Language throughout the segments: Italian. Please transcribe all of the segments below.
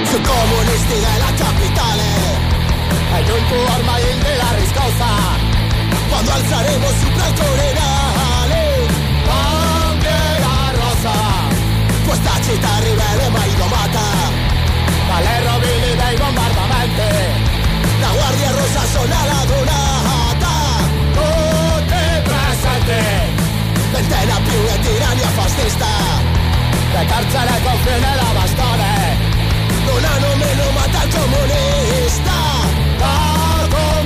Più comunisti della capitale, e non tu ormai della riscossa, quando alzeremo sopra il Corenale bandiera rossa. Questa città ribelle mai domata dalle rovine dei bombardamenti, la Guardia Rossa suona la donata, tutti presenti, ventena più e tirannia fascista, le carcere confiene la bastone, non hanno meno mata il comunista. La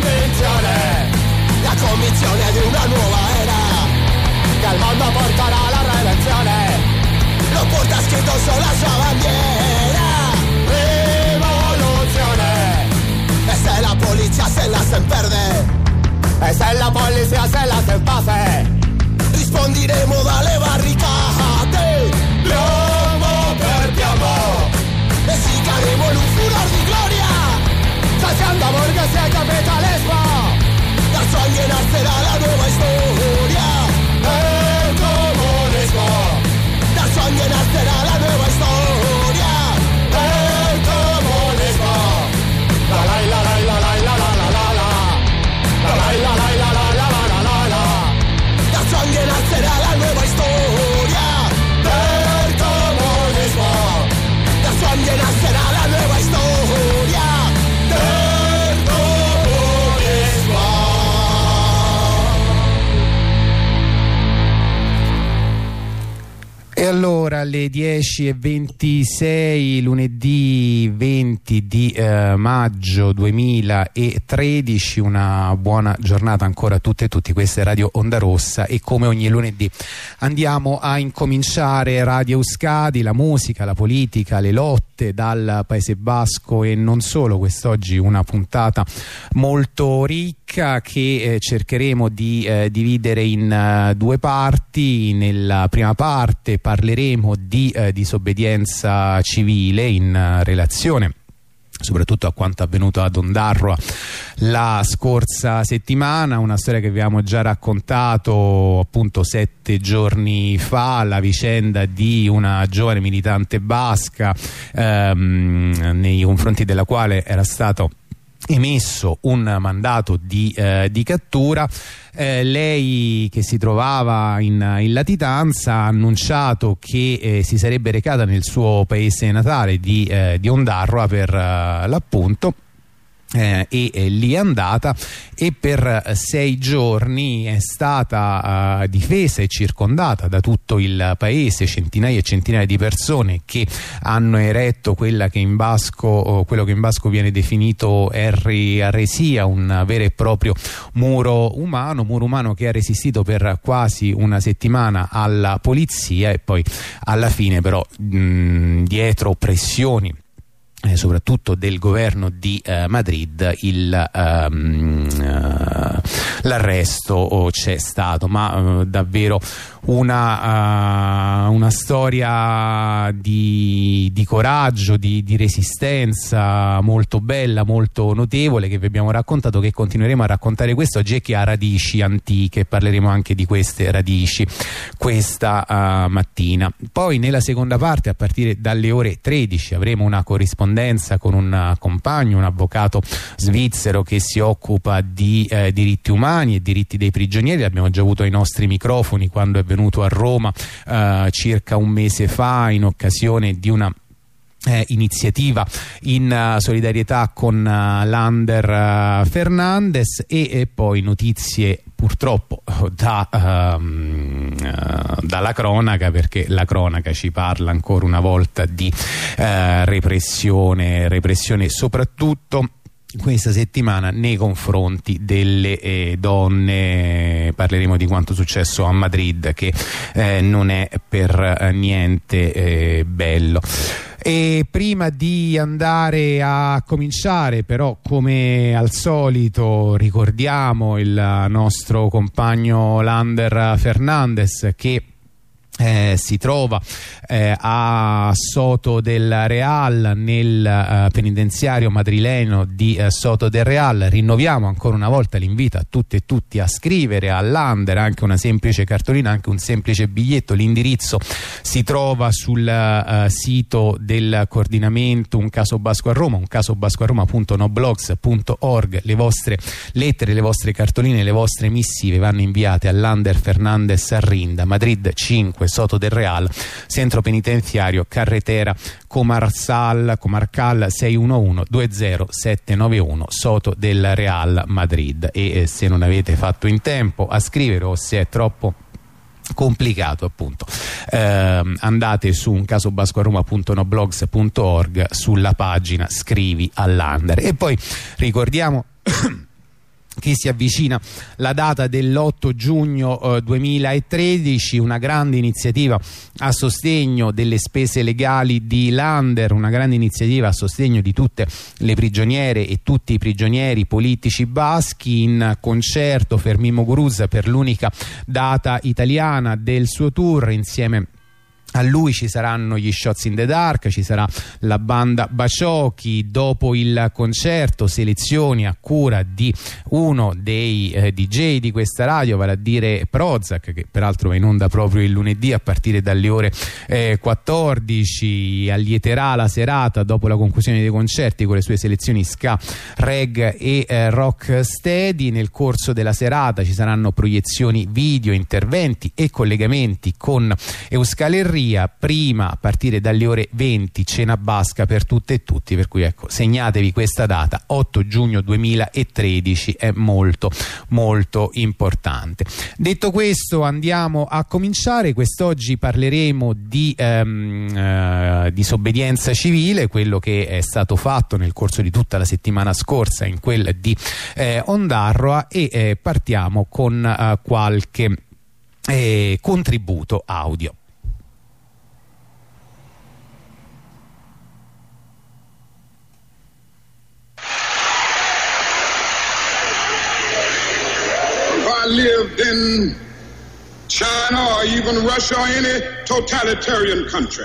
convinzione di una nuova era, che al mondo porterà la redenzione, lo porta scritto sulla sua bandiera. Rivoluzione. E se la polizia se la se perde, e se la polizia se la se pase, risponderemo dalle barricate, piombo per piombo, e si cadremo in un furor di gloria, saziando borghese e capitalismo. Da sogni nascerà la nuova storia del comunismo. Da sogni nascerà la nuova storia del comunismo. La la la la la la la la la la la. La la la la la la la la la la. Da sogni nascerà la nuova storia del comunismo. Da sogni nascerà la nuova storia del comunismo. E allora alle 10:26 lunedì 20 di maggio 2013, una buona giornata ancora a tutte e tutti. Questa è Radio Onda Rossa e come ogni lunedì andiamo a incominciare Radio Euskadi, la musica, la politica, le lotte dal Paese Basco e non solo. Quest'oggi una puntata molto ricca che cercheremo di dividere in due parti. Nella prima parte parleremo di disobbedienza civile in relazione soprattutto a quanto avvenuto ad Ondarroa la scorsa settimana, una storia che abbiamo già raccontato appunto 7 giorni fa, la vicenda di una giovane militante basca nei confronti della quale era stato emesso un mandato di cattura. Lei, che si trovava in latitanza, ha annunciato che si sarebbe recata nel suo paese natale di Ondarroa per l'appunto. E lì è andata e per 6 giorni è stata difesa e circondata da tutto il paese, centinaia e centinaia di persone che hanno eretto quello che in basco viene definito erresia, un vero e proprio muro umano che ha resistito per quasi una settimana alla polizia e poi alla fine però dietro pressioni soprattutto del governo di Madrid l'arresto c'è stato, ma davvero una storia di coraggio, di resistenza molto bella, molto notevole, che vi abbiamo raccontato, che continueremo a raccontare quest'oggi e che ha radici antiche. Parleremo anche di queste radici questa mattina. Poi nella seconda parte, a partire dalle ore 13, avremo una corrispondenza con un compagno, un avvocato svizzero che si occupa di diritti umani e diritti dei prigionieri. L'abbiamo già avuto ai nostri microfoni quando è venuto a Roma circa un mese fa in occasione di una iniziativa in solidarietà con Lander Fernandez e poi notizie purtroppo dalla cronaca, perché la cronaca ci parla ancora una volta di repressione soprattutto questa settimana nei confronti delle donne. Parleremo di quanto successo a Madrid, che non è per niente bello. E prima di andare a cominciare, però, come al solito ricordiamo il nostro compagno Lander Fernandez, che si trova a Soto del Real, nel penitenziario madrileno di Soto del Real. Rinnoviamo ancora una volta l'invito a tutte e tutti a scrivere all'Under anche una semplice cartolina, anche un semplice biglietto. L'indirizzo si trova sul sito del coordinamento Un Caso Basco a Roma, uncasobascoaroma.noblogs.org. Le vostre lettere, le vostre cartoline, le vostre missive vanno inviate all'Under Fernandez Arrinda, Madrid 5, Soto del Real, centro penitenziario Carretera Comarcal 611 20791, Soto del Real, Madrid. E se non avete fatto in tempo a scrivere, o se è troppo complicato appunto, andate su uncasobascoaroma.noblogs.org, sulla pagina Scrivi all'Under. E poi ricordiamo che si avvicina la data dell'8 giugno 2013, una grande iniziativa a sostegno delle spese legali di Lander, una grande iniziativa a sostegno di tutte le prigioniere e tutti i prigionieri politici baschi. In concerto Fermín Muguruza per l'unica data italiana del suo tour. Insieme a lui ci saranno gli Shots in the Dark, ci sarà la banda Baciochi. Dopo il concerto selezioni a cura di uno dei DJ di questa radio, vale a dire Prozac, che peraltro va in onda proprio il lunedì a partire dalle ore 14. Allieterà la serata dopo la conclusione dei concerti con le sue selezioni ska, reggae e rock steady. Nel corso della serata ci saranno proiezioni video, interventi e collegamenti con Euskal prima a partire dalle ore 20 cena basca per tutte e tutti, per cui ecco, segnatevi questa data, 8 giugno 2013, è molto molto importante. Detto questo, andiamo a cominciare. Quest'oggi parleremo di disobbedienza civile, quello che è stato fatto nel corso di tutta la settimana scorsa in quel di Ondarroa, e partiamo con qualche contributo audio. I lived in China or even Russia or any totalitarian country,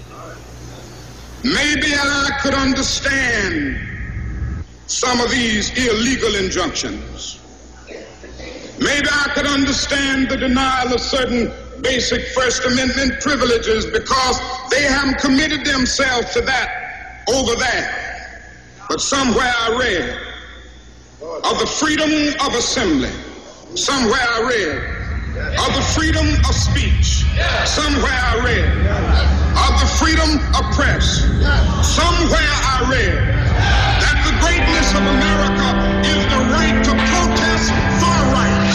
maybe I could understand some of these illegal injunctions. Maybe I could understand the denial of certain basic First Amendment privileges because they haven't committed themselves to that over there. But somewhere I read of the freedom of assembly. Somewhere I read of the freedom of speech. Somewhere I read of the freedom of press. Somewhere I read that the greatness of America is the right to protest for rights.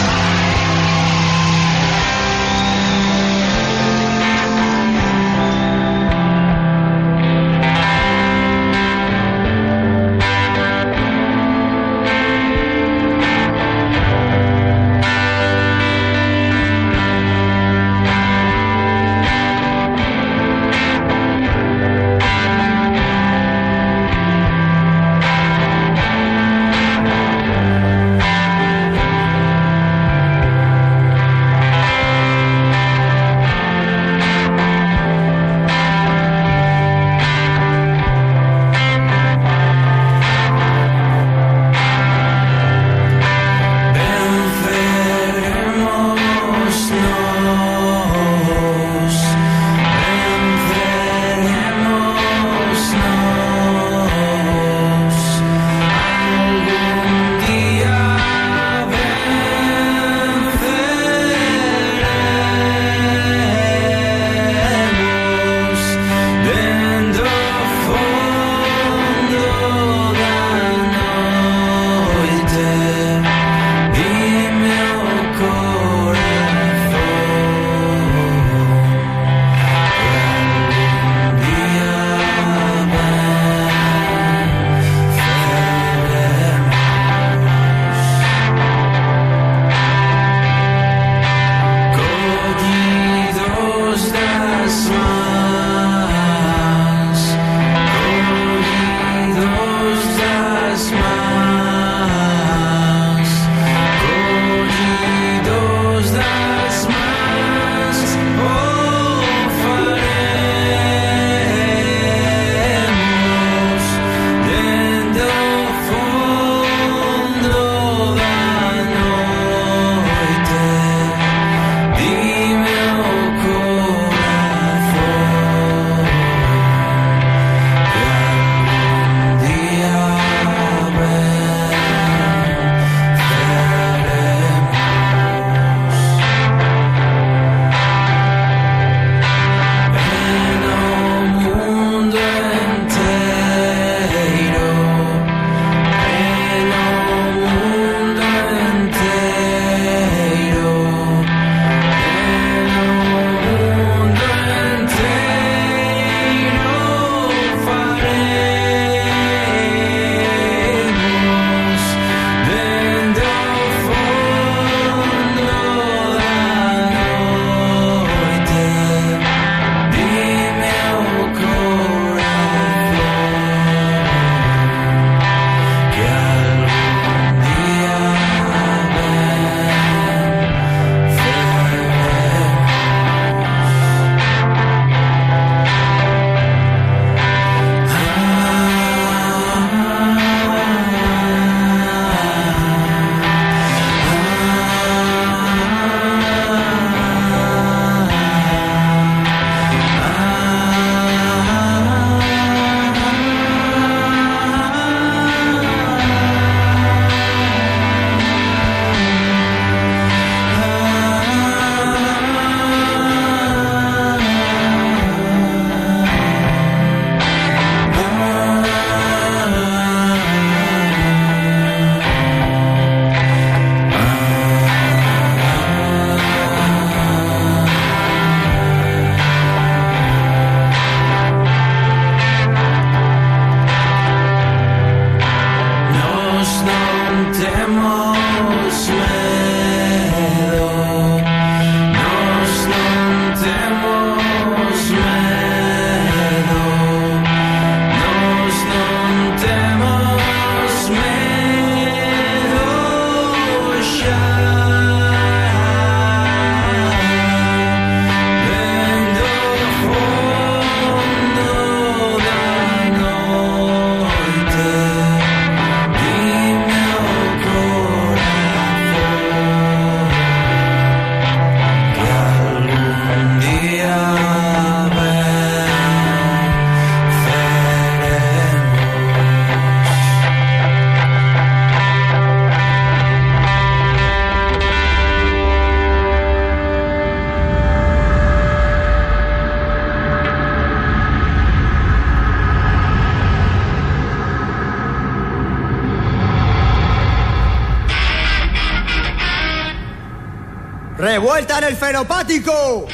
¡Revuelta en el fenopático!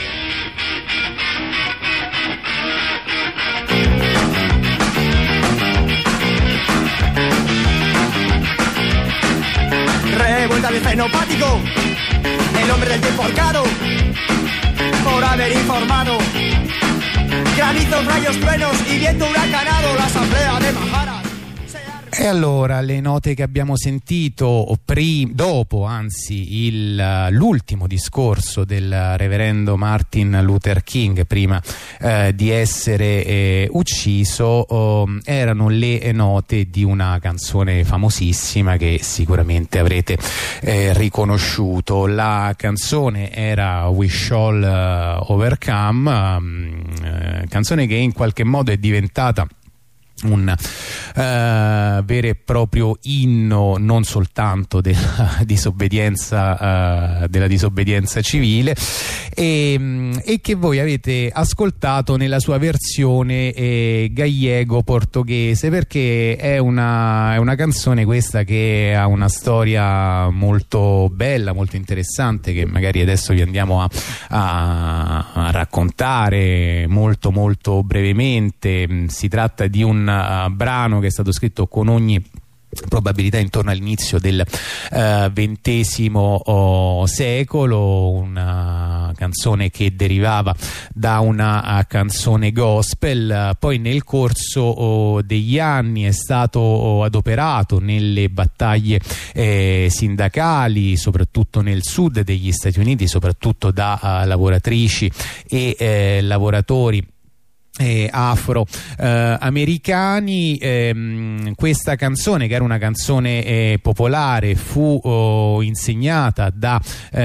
Revuelta en el fenopático. El hombre del tiempo ahorcado por haber informado. Granizos, rayos, truenos y viento huracanado. La asamblea de Maharas. E allora le note che abbiamo sentito dopo l'ultimo discorso del reverendo Martin Luther King prima di essere ucciso erano le note di una canzone famosissima che sicuramente avrete riconosciuto. La canzone era We Shall Overcome, canzone che in qualche modo è diventata un vero e proprio inno non soltanto della disobbedienza civile e che voi avete ascoltato nella sua versione gallego-portoghese, perché è una canzone questa che ha una storia molto bella, molto interessante, che magari adesso vi andiamo a raccontare molto molto brevemente. Si tratta di un brano che è stato scritto con ogni probabilità intorno all'inizio del XX secolo, una canzone che derivava da una canzone gospel. Poi nel corso degli anni è stato adoperato nelle battaglie sindacali, soprattutto nel sud degli Stati Uniti, soprattutto da lavoratrici e lavoratori afroamericani. Questa canzone, che era una canzone popolare, fu insegnata da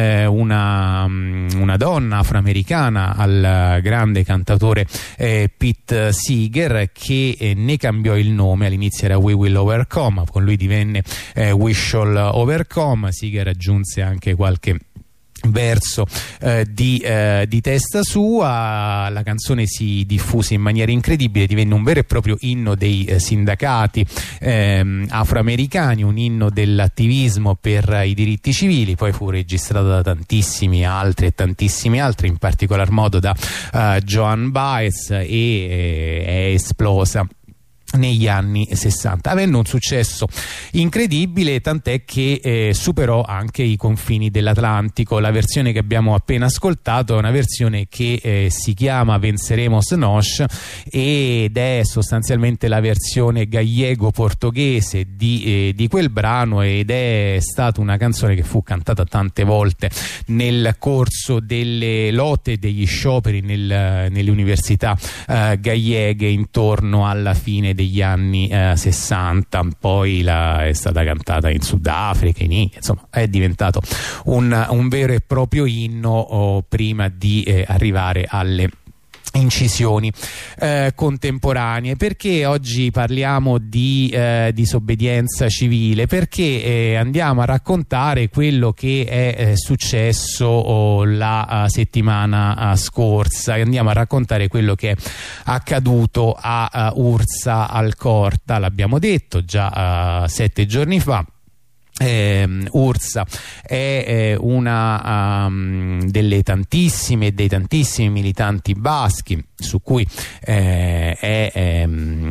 una donna afroamericana al grande cantatore Pete Seeger, che ne cambiò il nome. All'inizio era We Will Overcome, con lui divenne We Shall Overcome. Seeger aggiunse anche qualche verso di testa sua. La canzone si diffuse in maniera incredibile, divenne un vero e proprio inno dei sindacati afroamericani, un inno dell'attivismo per i diritti civili. Poi fu registrata da tantissimi altri, in particolar modo da Joan Baez, e è esplosa negli anni 60, avendo un successo incredibile, tant'è che superò anche i confini dell'Atlantico. La versione che abbiamo appena ascoltato è una versione che si chiama Venceremos Nós, ed è sostanzialmente la versione gallego-portoghese di quel brano, ed è stata una canzone che fu cantata tante volte nel corso delle lotte e degli scioperi nelle università galleghe intorno alla fine degli anni 60. Poi è stata cantata in Sudafrica, in India, insomma è diventato un vero e proprio inno prima di arrivare alle incisioni contemporanee. Perché oggi parliamo di disobbedienza civile? Perché andiamo a raccontare quello che è successo la settimana scorsa, andiamo a raccontare quello che è accaduto a Ursa Alcorta. L'abbiamo detto già 7 giorni fa. Ursa è una dei tantissimi militanti baschi su cui è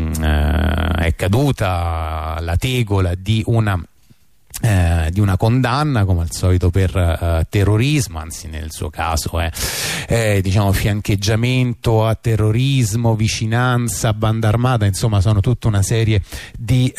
caduta la tegola di una condanna, come al solito, per terrorismo, anzi nel suo caso è diciamo fiancheggiamento a terrorismo, vicinanza a banda armata, insomma sono tutta una serie di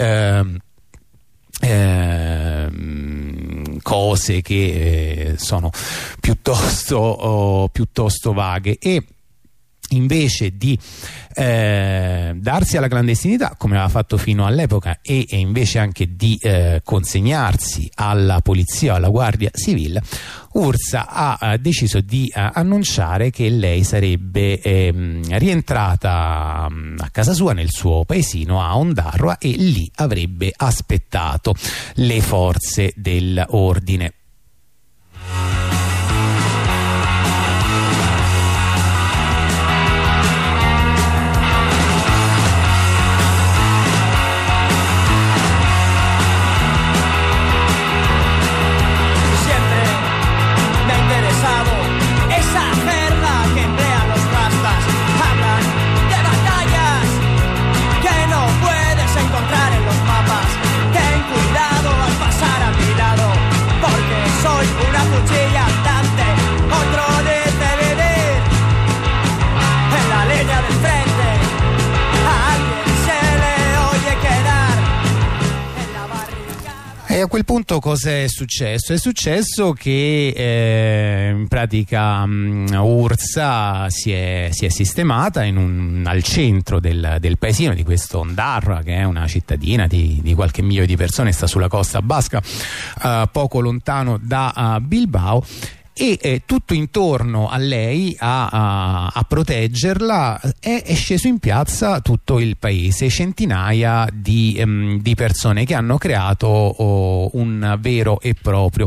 cose che sono piuttosto vaghe. E invece di darsi alla clandestinità, come aveva fatto fino all'epoca, e invece anche di consegnarsi alla polizia o alla guardia civile, Ursa ha deciso di annunciare che lei sarebbe rientrata a casa sua nel suo paesino a Ondarroa, e lì avrebbe aspettato le forze dell'ordine. a quel punto cosa è successo? È successo che in pratica Ursa si è sistemata al centro del paesino di questo Ondarroa, che è una cittadina di qualche migliaio di persone, sta sulla costa basca, poco lontano da Bilbao. E tutto intorno a lei a proteggerla è sceso in piazza tutto il paese, centinaia di persone che hanno creato un vero e proprio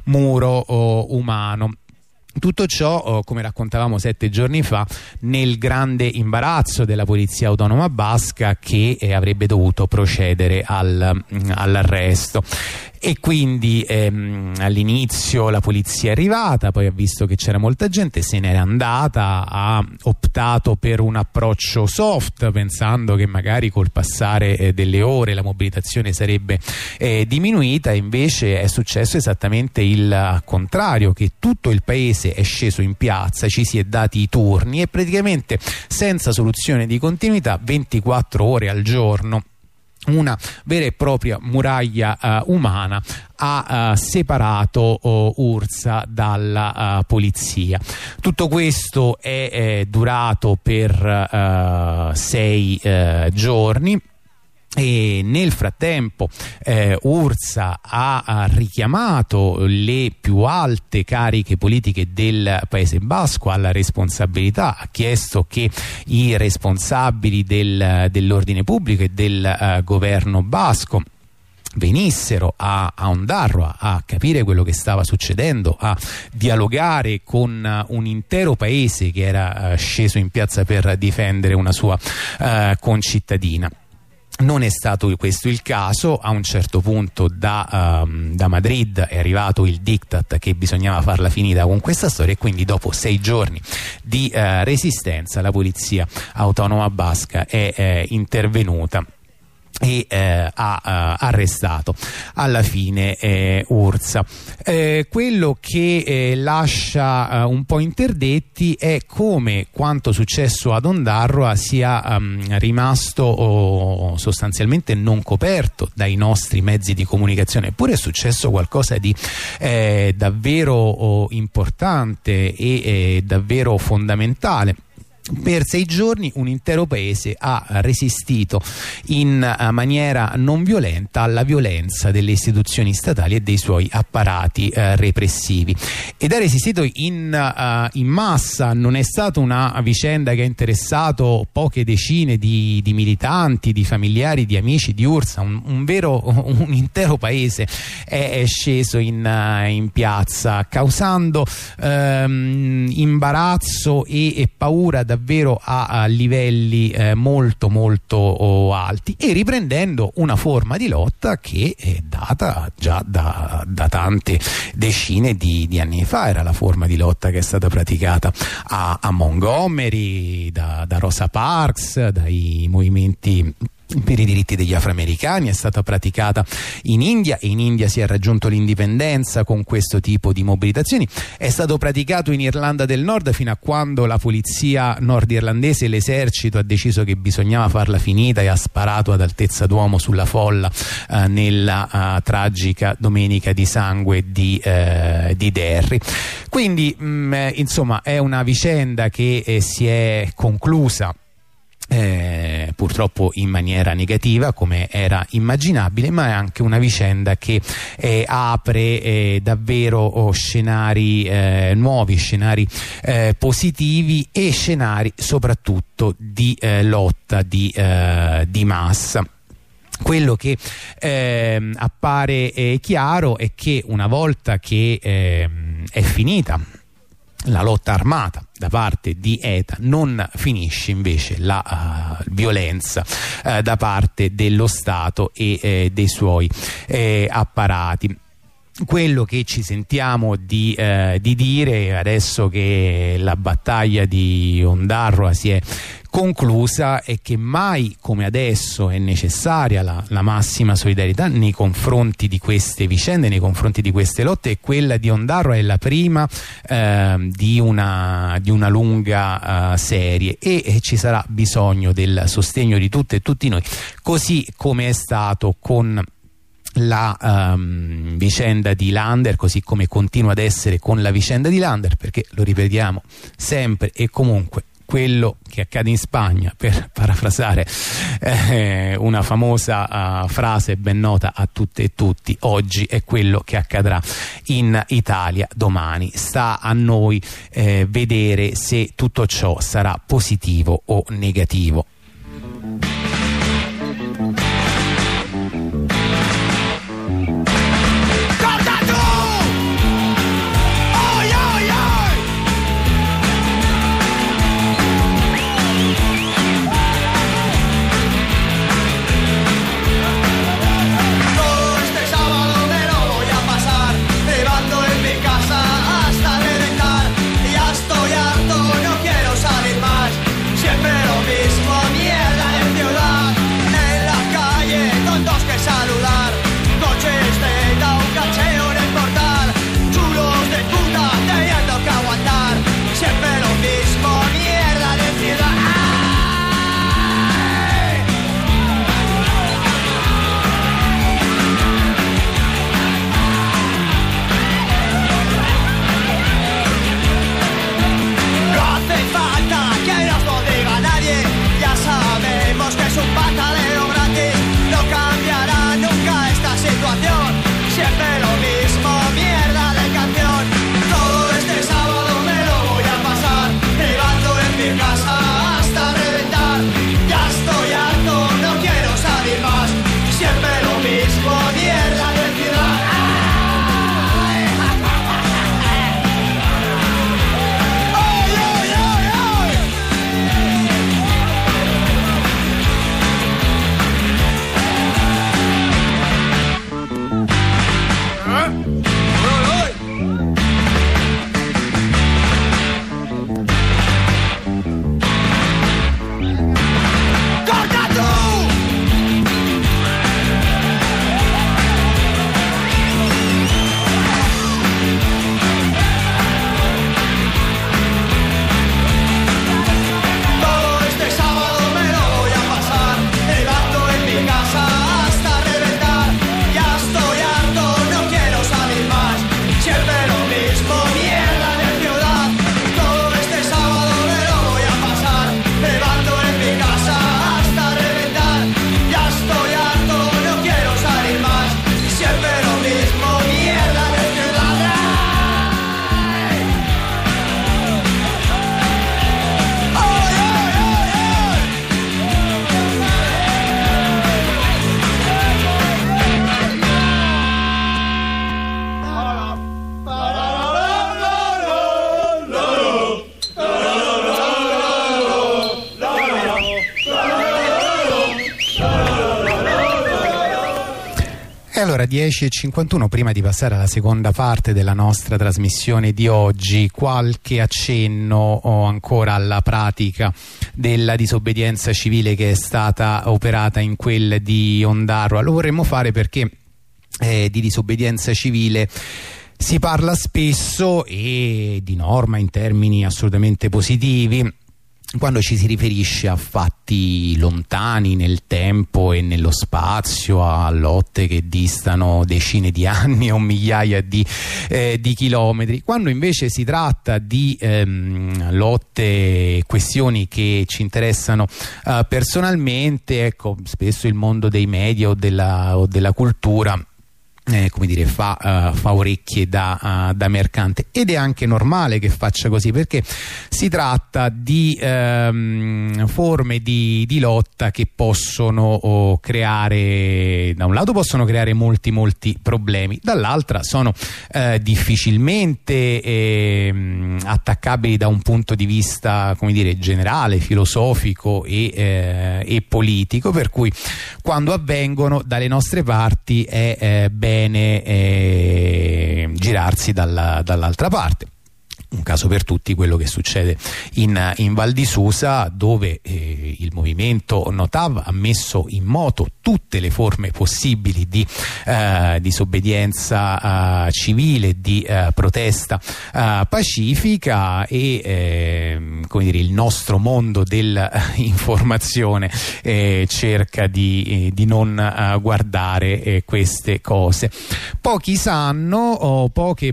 muro umano. Tutto ciò, come raccontavamo 7 giorni fa, nel grande imbarazzo della polizia autonoma basca, che avrebbe dovuto procedere all'arresto. E quindi all'inizio la polizia è arrivata, poi ha visto che c'era molta gente, se n'è andata, ha optato per un approccio soft, pensando che magari col passare delle ore la mobilitazione sarebbe diminuita. Invece è successo esattamente il contrario, che tutto il paese è sceso in piazza, ci si è dati i turni e praticamente senza soluzione di continuità, 24 ore al giorno, una vera e propria muraglia umana ha separato Ursa dalla polizia. Tutto questo è durato per 6 giorni. E nel frattempo Ursa ha richiamato le più alte cariche politiche del Paese Basco alla responsabilità, ha chiesto che i responsabili dell'ordine pubblico e del governo basco venissero a Ondarroa a capire quello che stava succedendo, a dialogare con un intero paese che era sceso in piazza per difendere una sua concittadina. Non è stato questo il caso. A un certo punto da Madrid è arrivato il diktat che bisognava farla finita con questa storia, e quindi dopo 6 giorni di resistenza la polizia autonoma basca è intervenuta e ha arrestato alla fine Ursa. Quello che lascia un po' interdetti è come quanto successo ad Ondarroa sia rimasto sostanzialmente non coperto dai nostri mezzi di comunicazione. Eppure è successo qualcosa di davvero importante e davvero fondamentale. Per 6 giorni un intero paese ha resistito in maniera non violenta alla violenza delle istituzioni statali e dei suoi apparati repressivi, ed ha resistito in massa. Non è stata una vicenda che ha interessato poche decine di militanti, di familiari, di amici di Ursa. Un intero paese è sceso in piazza, causando imbarazzo e paura davvero a livelli molto molto alti, e riprendendo una forma di lotta che è data già da tante decine di anni fa. Era la forma di lotta che è stata praticata a Montgomery da Rosa Parks, dai movimenti per i diritti degli afroamericani, è stata praticata in India, e in India si è raggiunto l'indipendenza con questo tipo di mobilitazioni. È stato praticato in Irlanda del Nord fino a quando la polizia nordirlandese e l'esercito ha deciso che bisognava farla finita e ha sparato ad altezza d'uomo sulla folla nella tragica Domenica di Sangue di Derry. Quindi insomma è una vicenda che si è conclusa purtroppo in maniera negativa, come era immaginabile, ma è anche una vicenda che apre davvero scenari nuovi, scenari positivi, e scenari soprattutto di lotta di massa. Quello che appare chiaro è che una volta che è finita la lotta armata da parte di ETA, non finisce invece la violenza da parte dello Stato e dei suoi apparati. Quello che ci sentiamo di dire adesso che la battaglia di Ondarroa si è conclusa è che mai come adesso è necessaria la massima solidarietà nei confronti di queste vicende, nei confronti di queste lotte, e quella di Ondarroa è la prima di una lunga serie, e ci sarà bisogno del sostegno di tutte e tutti noi, così come è stato con la vicenda di Lander, così come continua ad essere con la vicenda di Lander, perché lo ripetiamo sempre e comunque, quello che accade in Spagna, per parafrasare una famosa frase ben nota a tutte e tutti, oggi è quello che accadrà in Italia domani. Sta a noi vedere se tutto ciò sarà positivo o negativo. Allora 10:51, prima di passare alla seconda parte della nostra trasmissione di oggi, qualche accenno ancora alla pratica della disobbedienza civile che è stata operata in quel di Ondarroa. Lo vorremmo fare perché di disobbedienza civile si parla spesso e di norma in termini assolutamente positivi quando ci si riferisce a fatti lontani nel tempo e nello spazio, a lotte che distano decine di anni o migliaia di chilometri. Quando invece si tratta di lotte e questioni che ci interessano personalmente, ecco, spesso il mondo dei media o della cultura come dire, fa orecchie da mercante, ed è anche normale che faccia così, perché si tratta di forme di lotta che possono creare, da un lato possono creare molti problemi, dall'altra sono difficilmente attaccabili da un punto di vista, come dire, generale, filosofico e politico, per cui quando avvengono dalle nostre parti è bene girarsi dall'altra parte. Un caso per tutti quello che succede in Val di Susa, dove il movimento No TAV ha messo in moto tutte le forme possibili di disobbedienza civile, di protesta pacifica, e come dire, il nostro mondo dell'informazione cerca di non guardare queste cose. Pochi sanno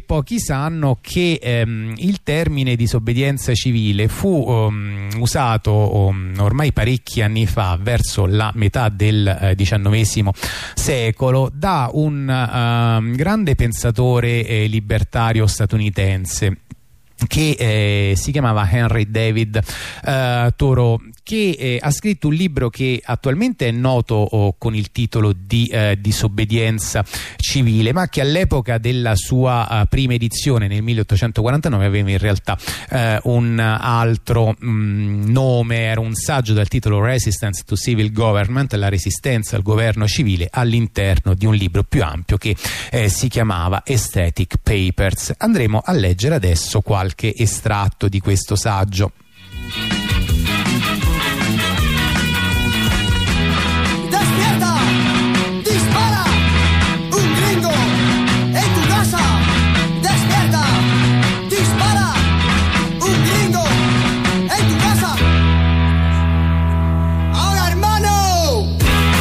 che il termine disobbedienza civile fu usato ormai parecchi anni fa, verso la metà del XIX secolo, da un grande pensatore libertario statunitense che si chiamava Henry David Thoreau, che ha scritto un libro che attualmente è noto con il titolo di Disobbedienza civile, ma che all'epoca della sua prima edizione nel 1849 aveva in realtà un altro nome. Era un saggio dal titolo Resistance to Civil Government, la resistenza al governo civile, all'interno di un libro più ampio che si chiamava Aesthetic Papers. Andremo a leggere adesso qualche estratto di questo saggio. ¡Despierta! ¡Dispara! ¡Un gringo en tu casa! ¡Despierta! ¡Dispara! ¡Un gringo en tu casa! ¡Ahora, hermano!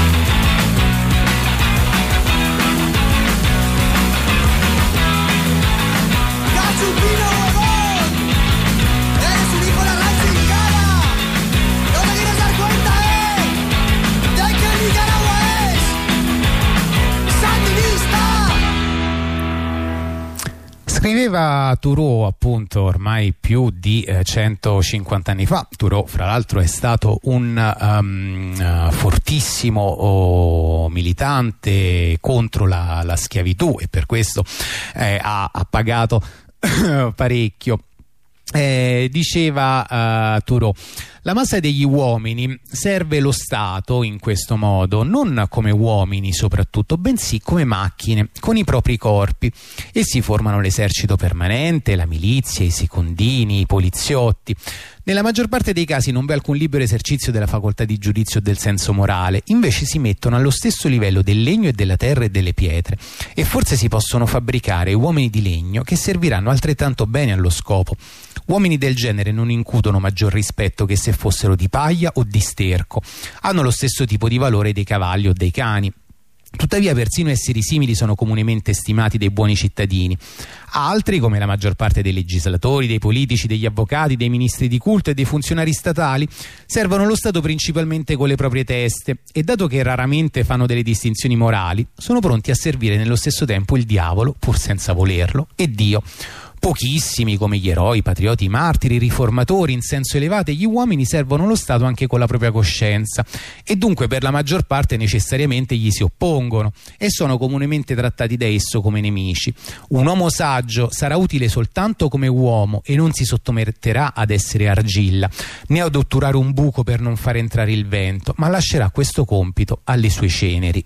¡Cachupino, huevón! ¡Eres un hijo de la gran chingada! ¡No te quieres dar cuenta, de que Nicaragua es sandinista! Scriveva Thoreau, appunto, ormai più di 150 anni fa. Thoreau, fra l'altro, è stato un fortissimo militante contro la schiavitù, e per questo ha pagato parecchio. Diceva Thoreau: la massa degli uomini serve lo Stato in questo modo, non come uomini soprattutto, bensì come macchine, con i propri corpi. Essi formano l'esercito permanente, la milizia, i secondini, i poliziotti. Nella maggior parte dei casi non v'è alcun libero esercizio della facoltà di giudizio o del senso morale, invece si mettono allo stesso livello del legno e della terra e delle pietre, e forse si possono fabbricare uomini di legno che serviranno altrettanto bene allo scopo. Uomini del genere non incutono maggior rispetto che se fossero di paglia o di sterco, hanno lo stesso tipo di valore dei cavalli o dei cani. Tuttavia persino esseri simili sono comunemente stimati dai buoni cittadini. Altri, come la maggior parte dei legislatori, dei politici, degli avvocati, dei ministri di culto e dei funzionari statali, servono lo Stato principalmente con le proprie teste, e dato che raramente fanno delle distinzioni morali, sono pronti a servire nello stesso tempo il diavolo, pur senza volerlo, e Dio. Pochissimi, come gli eroi, i patrioti, i martiri, i riformatori in senso elevato, gli uomini servono lo Stato anche con la propria coscienza, e dunque per la maggior parte necessariamente gli si oppongono e sono comunemente trattati da esso come nemici. Un uomo saggio sarà utile soltanto come uomo e non si sottometterà ad essere argilla, né ad otturare un buco per non far entrare il vento, ma lascerà questo compito alle sue ceneri.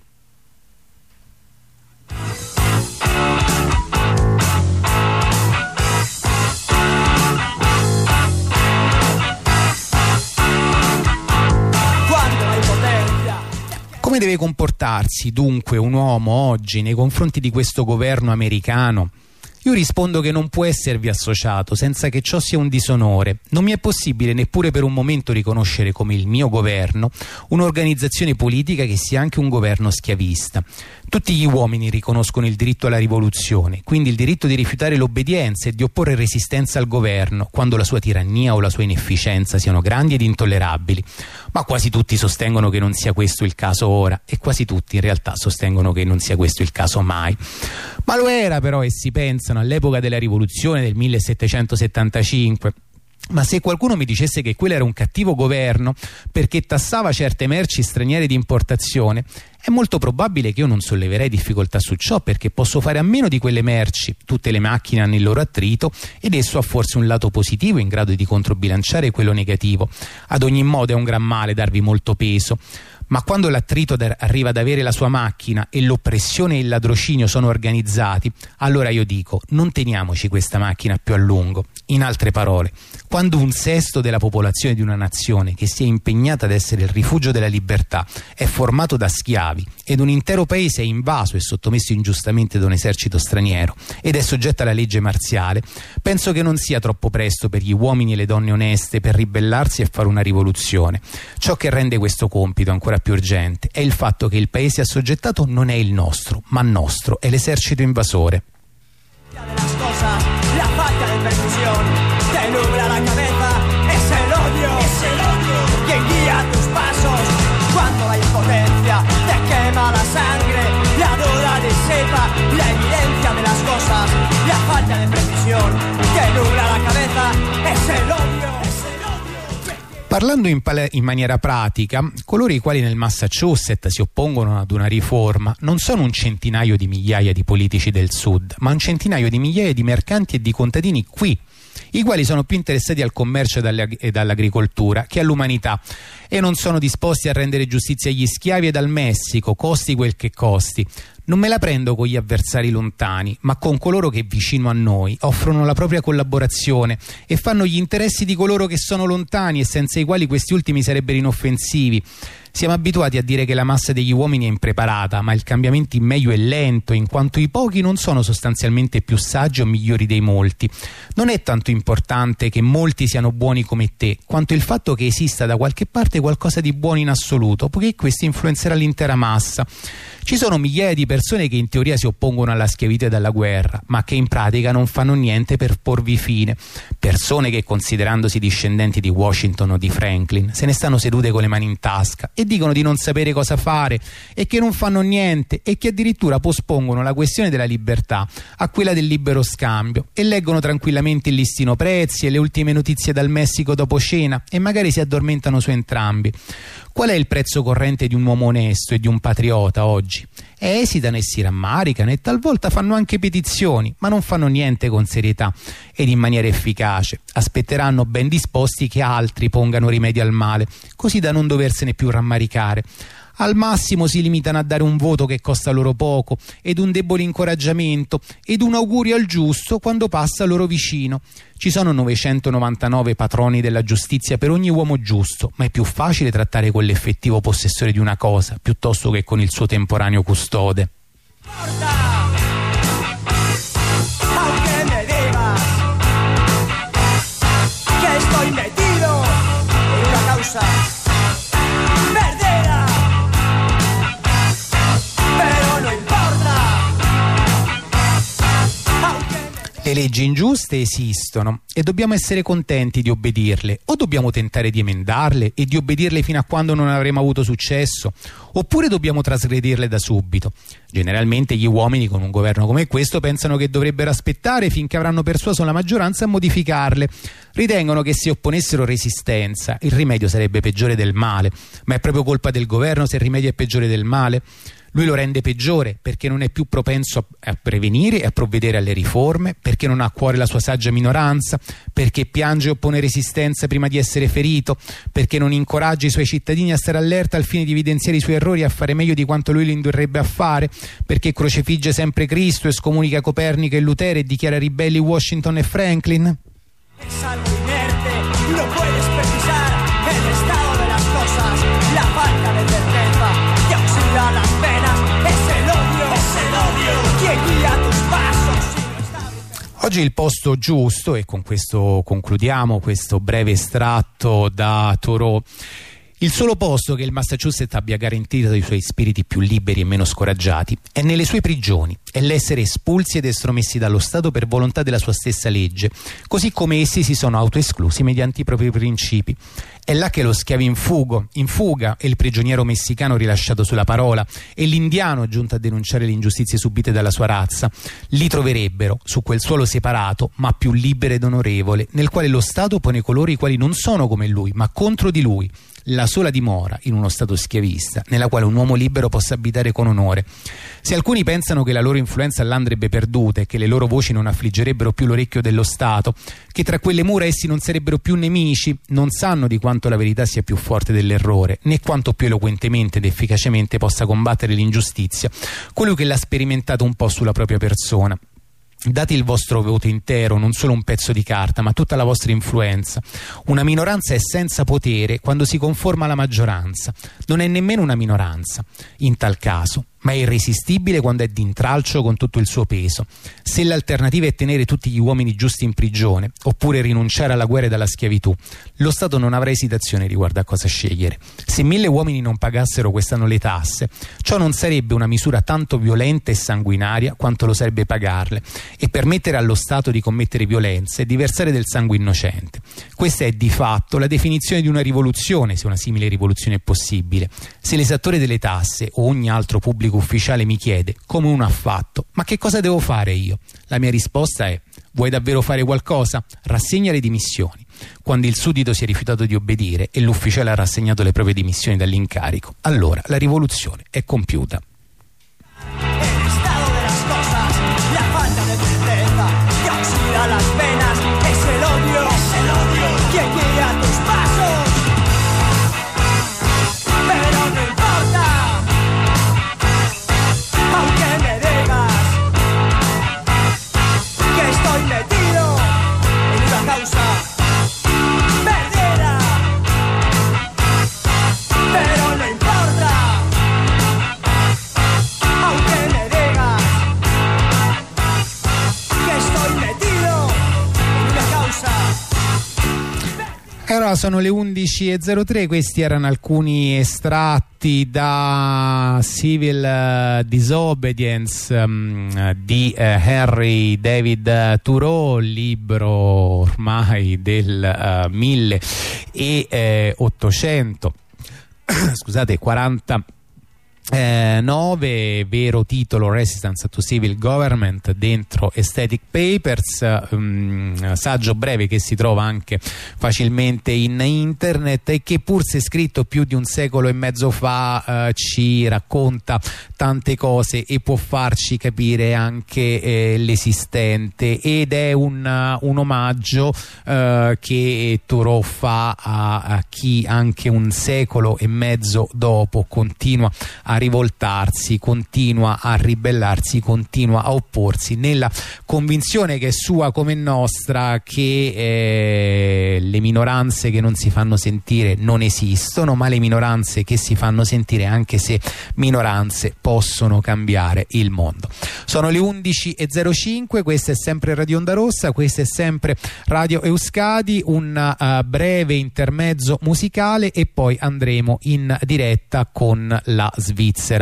Come deve comportarsi dunque un uomo oggi nei confronti di questo governo americano? Io rispondo che non può esservi associato senza che ciò sia un disonore. Non mi è possibile neppure per un momento riconoscere come il mio governo un'organizzazione politica che sia anche un governo schiavista. Tutti gli uomini riconoscono il diritto alla rivoluzione, quindi il diritto di rifiutare l'obbedienza e di opporre resistenza al governo quando la sua tirannia o la sua inefficienza siano grandi ed intollerabili. Ma quasi tutti sostengono che non sia questo il caso ora, e quasi tutti in realtà sostengono che non sia questo il caso mai. Ma lo era però, essi pensano, all'epoca della rivoluzione del 1775. Ma se qualcuno mi dicesse che quello era un cattivo governo perché tassava certe merci straniere di importazione, è molto probabile che io non solleverei difficoltà su ciò, perché posso fare a meno di quelle merci. Tutte le macchine hanno il loro attrito ed esso ha forse un lato positivo in grado di controbilanciare quello negativo. Ad ogni modo è un gran male darvi molto peso. Ma quando l'attrito arriva ad avere la sua macchina e l'oppressione e il ladrocinio sono organizzati, allora io dico: non teniamoci questa macchina più a lungo. In altre parole, quando 1/6 della popolazione di una nazione che si è impegnata ad essere il rifugio della libertà è formato da schiavi ed un intero paese è invaso e sottomesso ingiustamente da un esercito straniero ed è soggetto alla legge marziale, penso che non sia troppo presto per gli uomini e le donne oneste per ribellarsi e fare una rivoluzione. Ciò che rende questo compito ancora più urgente è il fatto che il paese assoggettato non è il nostro, ma nostro è l'esercito invasore. La falta de percusión te nubla la cabeza, es el odio que guía tus pasos. Cuando la impotencia te quema la sangre, la duda disipa la evidencia de las cosas. La falta de precisión te nubla la cabeza, es el odio. Parlando in maniera pratica, coloro i quali nel Massachusetts si oppongono ad una riforma non sono un centinaio di migliaia di politici del sud, ma un centinaio di migliaia di mercanti e di contadini qui, i quali sono più interessati al commercio e dall'agricoltura che all'umanità e non sono disposti a rendere giustizia agli schiavi ed al Messico, costi quel che costi. Non me la prendo con gli avversari lontani, ma con coloro che vicino a noi offrono la propria collaborazione e fanno gli interessi di coloro che sono lontani e senza i quali questi ultimi sarebbero inoffensivi. Siamo abituati a dire che la massa degli uomini è impreparata, ma il cambiamento in meglio è lento, in quanto i pochi non sono sostanzialmente più saggi o migliori dei molti. Non è tanto importante che molti siano buoni come te, quanto il fatto che esista da qualche parte qualcosa di buono in assoluto, poiché questo influenzerà l'intera massa. Ci sono migliaia di persone che in teoria si oppongono alla schiavitù e alla guerra, ma che in pratica non fanno niente per porvi fine. Persone che, considerandosi discendenti di Washington o di Franklin, se ne stanno sedute con le mani in tasca e dicono di non sapere cosa fare e che non fanno niente e che addirittura pospongono la questione della libertà a quella del libero scambio e leggono tranquillamente il listino prezzi e le ultime notizie dal Messico dopo cena e magari si addormentano su entrambi. Qual è il prezzo corrente di un uomo onesto e di un patriota oggi? Esitano e si rammaricano e talvolta fanno anche petizioni, ma non fanno niente con serietà ed in maniera efficace. Aspetteranno ben disposti che altri pongano rimedio al male, così da non doversene più rammaricare. Al massimo si limitano a dare un voto che costa loro poco ed un debole incoraggiamento ed un augurio al giusto quando passa loro vicino. Ci sono 999 patroni della giustizia per ogni uomo giusto, ma è più facile trattare con l'effettivo possessore di una cosa piuttosto che con il suo temporaneo custode. Le leggi ingiuste esistono e dobbiamo essere contenti di obbedirle, o dobbiamo tentare di emendarle e di obbedirle fino a quando non avremo avuto successo, oppure dobbiamo trasgredirle da subito. Generalmente gli uomini con un governo come questo pensano che dovrebbero aspettare finché avranno persuaso la maggioranza a modificarle. Ritengono che se opponessero resistenza il rimedio sarebbe peggiore del male, ma è proprio colpa del governo se il rimedio è peggiore del male? Lui lo rende peggiore perché non è più propenso a prevenire e a provvedere alle riforme, perché non ha a cuore la sua saggia minoranza, perché piange e oppone resistenza prima di essere ferito, perché non incoraggia i suoi cittadini a stare allerta al fine di evidenziare i suoi errori e a fare meglio di quanto lui li indurrebbe a fare, perché crocefigge sempre Cristo e scomunica Copernico e Lutero e dichiara ribelli Washington e Franklin. Es algo inerte, no puedes precisar el estado de las cosas, la falta de certeza que auxilia las penas, es el odio que guía tus pasos. Oggi il posto giusto, e con questo concludiamo questo breve estratto da Thoreau, il solo posto che il Massachusetts abbia garantito ai suoi spiriti più liberi e meno scoraggiati è nelle sue prigioni, è l'essere espulsi ed estromessi dallo Stato per volontà della sua stessa legge, così come essi si sono autoesclusi mediante i propri principi. È là che lo schiavo in fuga e il prigioniero messicano rilasciato sulla parola e l'indiano giunto a denunciare le ingiustizie subite dalla sua razza li troverebbero su quel suolo separato ma più libero ed onorevole, nel quale lo Stato pone coloro i quali non sono come lui ma contro di lui. la sola dimora in uno stato schiavista nella quale un uomo libero possa abitare con onore. Se alcuni pensano che la loro influenza là andrebbe perduta e che le loro voci non affliggerebbero più l'orecchio dello Stato, che tra quelle mura essi non sarebbero più nemici, non sanno di quanto la verità sia più forte dell'errore, né quanto più eloquentemente ed efficacemente possa combattere l'ingiustizia colui che l'ha sperimentato un po' sulla propria persona. Date il vostro voto intero, non solo un pezzo di carta, ma tutta la vostra influenza. Una minoranza è senza potere quando si conforma alla maggioranza. Non è nemmeno una minoranza, in tal caso, ma è irresistibile quando è d'intralcio con tutto il suo peso. Se l'alternativa è tenere tutti gli uomini giusti in prigione, oppure rinunciare alla guerra e alla schiavitù, lo Stato non avrà esitazione riguardo a cosa scegliere. Se 1000 uomini non pagassero quest'anno le tasse, ciò non sarebbe una misura tanto violenta e sanguinaria quanto lo sarebbe pagarle e permettere allo Stato di commettere violenze e di versare del sangue innocente. Questa è di fatto la definizione di una rivoluzione, se una simile rivoluzione è possibile. Se l'esattore delle tasse o ogni altro pubblico ufficiale mi chiede come uno ha fatto, ma che cosa devo fare io? La mia risposta è: vuoi davvero fare qualcosa? Rassegna le dimissioni. Quando il suddito si è rifiutato di obbedire e l'ufficiale ha rassegnato le proprie dimissioni dall'incarico, allora la rivoluzione è compiuta. El estado de las cosas, la falta de tristeza, que oxida las penas, es el odio que guía tus pasos. Pero no importa, aunque me digas que estoy metido en una causa perdida. Pero no importa, aunque me digas que estoy metido en una causa. Allora, sono le 11.03, questi erano alcuni estratti da Civil Disobedience di Henry David Thoreau, libro ormai del 1800 scusate 49, vero titolo Resistance to Civil Government, dentro Aesthetic Papers, saggio breve che si trova anche facilmente in internet e che, pur se scritto più di un secolo e mezzo fa, ci racconta tante cose e può farci capire anche l'esistente, ed è un omaggio che Thoreau fa a chi anche un secolo e mezzo dopo continua a rivoltarsi, continua a ribellarsi, continua a opporsi, nella convinzione che è sua come nostra che le minoranze che non si fanno sentire non esistono, ma le minoranze che si fanno sentire, anche se minoranze, possono cambiare il mondo. Sono le 11.05, questa è sempre Radio Onda Rossa, questa è sempre Radio Euskadi, un breve intermezzo musicale e poi andremo in diretta con la Svizzera.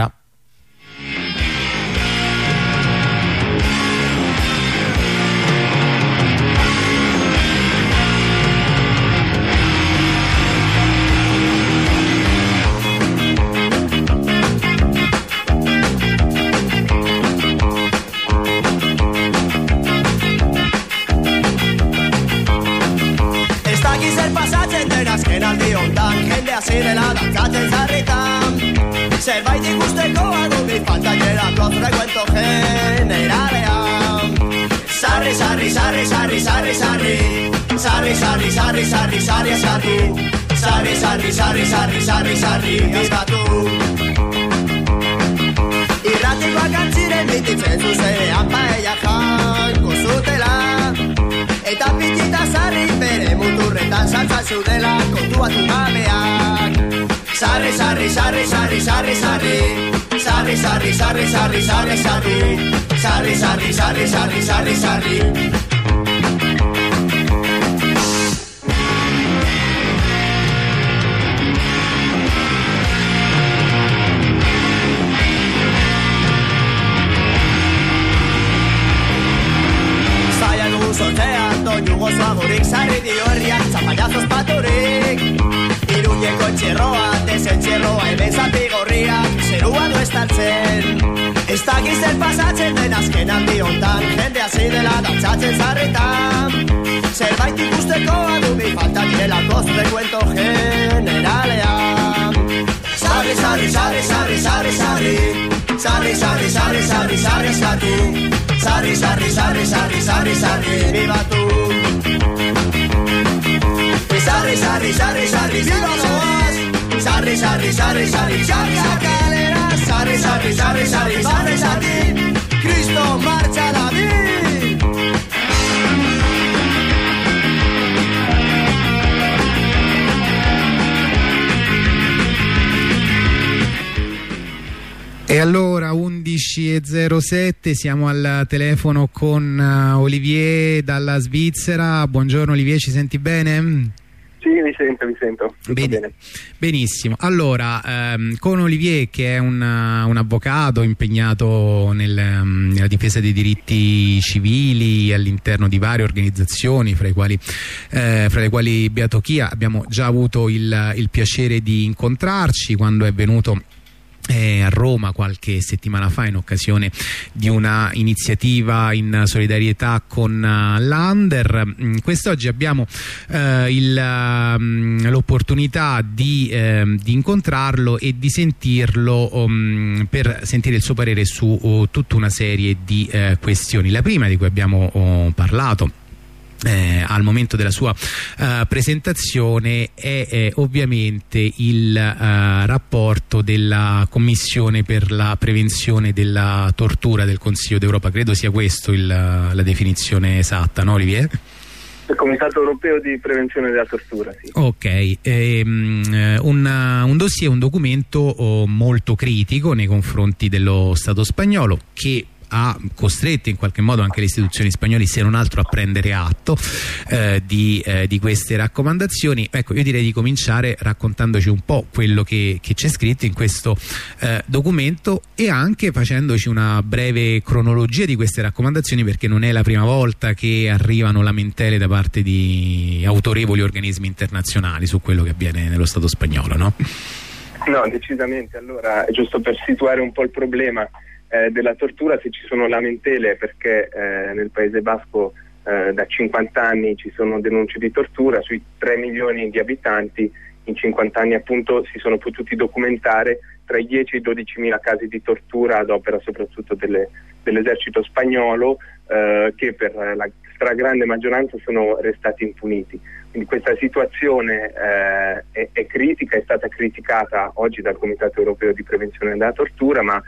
Está aquí el pasaje de las que nadie ondan, gente así de la danza de zarritan. Zerbait ikusteko adundi falta geratu frecuento generalean. Sarri, sarri, sarri, sarri, sarri, sarri. Sarri, sarri, sarri, sarri, sarri, sarri. Sarri, sarri, sarri, sarri, sarri, sarri, askatu. Irratikoak antziren bititzen zuzenean paella janko zutela. Eta pitita sarri bere muturretan saltzan zudela kontuatu gabeak. Sarri, sarri, sarri, sarri, sarri, sarri. Sarri, sarri, sarri, sarri, sarri, sarri. Sarri, sarri, sarri, sarri, sarri, sarri. Sortean doinu gozoagorik sarri dio herriak zapallazos paturik. Iruñeko etxerroa, desentxerroa, hemen zapigorriak, zerua du estaltzen. Ez da Seguís el passatge de nasquenan biontan, jende hasi dela dantzatzen zarretan. Zerbait ikusteko adubi falta direla koste kuento generalean. Sarri, sarri, sarri, sarri, sarri, sarri. Sarri, sarri, sarri, sarri, sarri, sarri. Sarri, sarri, sarri, sarri, sarri, sarri. Viva tu. Sarri, sarri, sarri, sarri, viva Loas. Sarri, sarri, sarri, sarri, sarri, calera. Sarri, sarri, sarri, sarri, sarri, sarri. Cristo marcha la vida. E allora 11:07, siamo al telefono con Olivier dalla Svizzera. Buongiorno Olivier, ci senti bene? Sì, vi sento. Bene. Benissimo. Allora, con Olivier, che è un avvocato impegnato nella difesa dei diritti civili all'interno di varie organizzazioni, fra le quali Beatochia, abbiamo già avuto il piacere di incontrarci quando è venuto a Roma qualche settimana fa in occasione di una iniziativa in solidarietà con l'Under. Quest'oggi abbiamo l'opportunità di incontrarlo e di sentirlo per sentire il suo parere su tutta una serie di questioni. La prima di cui abbiamo parlato al momento della sua presentazione è ovviamente il rapporto della Commissione per la prevenzione della tortura del Consiglio d'Europa. Credo sia questo la definizione esatta, no Olivier? Il Comitato Europeo di Prevenzione della Tortura, sì. Ok, un dossier, un documento molto critico nei confronti dello Stato spagnolo, che ha costretto in qualche modo anche le istituzioni spagnole, se non altro, a prendere atto di queste raccomandazioni. Ecco, io direi di cominciare raccontandoci un po' quello che c'è scritto in questo documento e anche facendoci una breve cronologia di queste raccomandazioni, perché non è la prima volta che arrivano lamentele da parte di autorevoli organismi internazionali su quello che avviene nello Stato spagnolo, no? No, decisamente. Allora, giusto per situare un po' il problema della tortura, se ci sono lamentele perché nel Paese Basco da 50 anni ci sono denunce di tortura. Sui 3 milioni di abitanti in 50 anni appunto si sono potuti documentare tra i 10 e i 12.000 casi di tortura ad opera soprattutto dell'esercito spagnolo, che per la stragrande maggioranza sono restati impuniti. Quindi questa situazione è critica, è stata criticata oggi dal Comitato Europeo di Prevenzione della Tortura, ma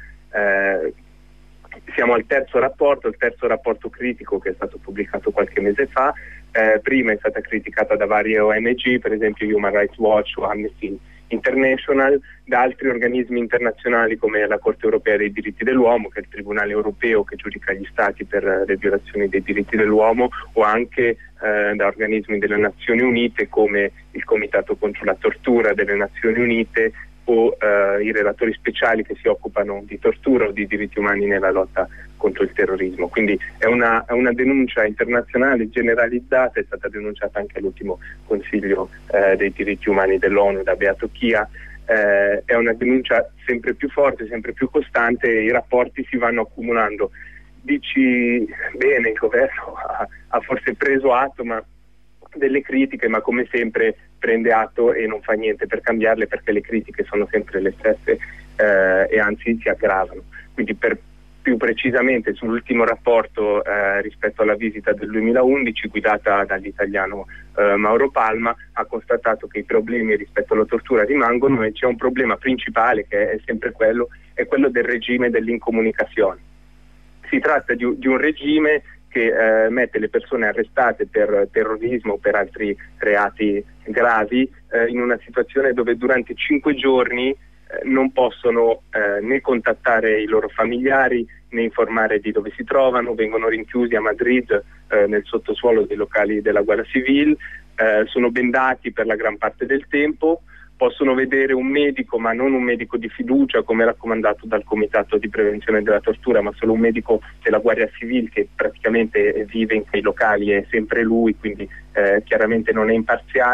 siamo al terzo rapporto critico che è stato pubblicato qualche mese fa. Prima è stata criticata da varie ONG, per esempio Human Rights Watch o Amnesty International, da altri organismi internazionali come la Corte Europea dei Diritti dell'Uomo, che è il Tribunale Europeo che giudica gli Stati per le violazioni dei diritti dell'uomo, o anche da organismi delle Nazioni Unite come il Comitato contro la tortura delle Nazioni Unite, o i relatori speciali che si occupano di tortura o di diritti umani nella lotta contro il terrorismo. Quindi è una denuncia internazionale generalizzata, è stata denunciata anche all'ultimo Consiglio dei diritti umani dell'ONU da Beatochia. È una denuncia sempre più forte, sempre più costante, e i rapporti si vanno accumulando. Dici bene, il governo ha forse preso atto delle critiche, ma come sempre prende atto e non fa niente per cambiarle, perché le critiche sono sempre le stesse e anzi si aggravano. Quindi più precisamente sull'ultimo rapporto rispetto alla visita del 2011 guidata dall'italiano Mauro Palma, ha constatato che i problemi rispetto alla tortura rimangono, e c'è un problema principale che è sempre quello del regime dell'incomunicazione. Si tratta di un regime che mette le persone arrestate per terrorismo o per altri reati gravi in una situazione dove durante 5 giorni non possono né contattare i loro familiari né informare di dove si trovano, vengono rinchiusi a Madrid nel sottosuolo dei locali della Guardia Civile, sono bendati per la gran parte del tempo, possono vedere un medico, ma non un medico di fiducia come raccomandato dal Comitato di Prevenzione della Tortura, ma solo un medico della Guardia Civile che praticamente vive in quei locali, è sempre lui, quindi chiaramente non è imparziale,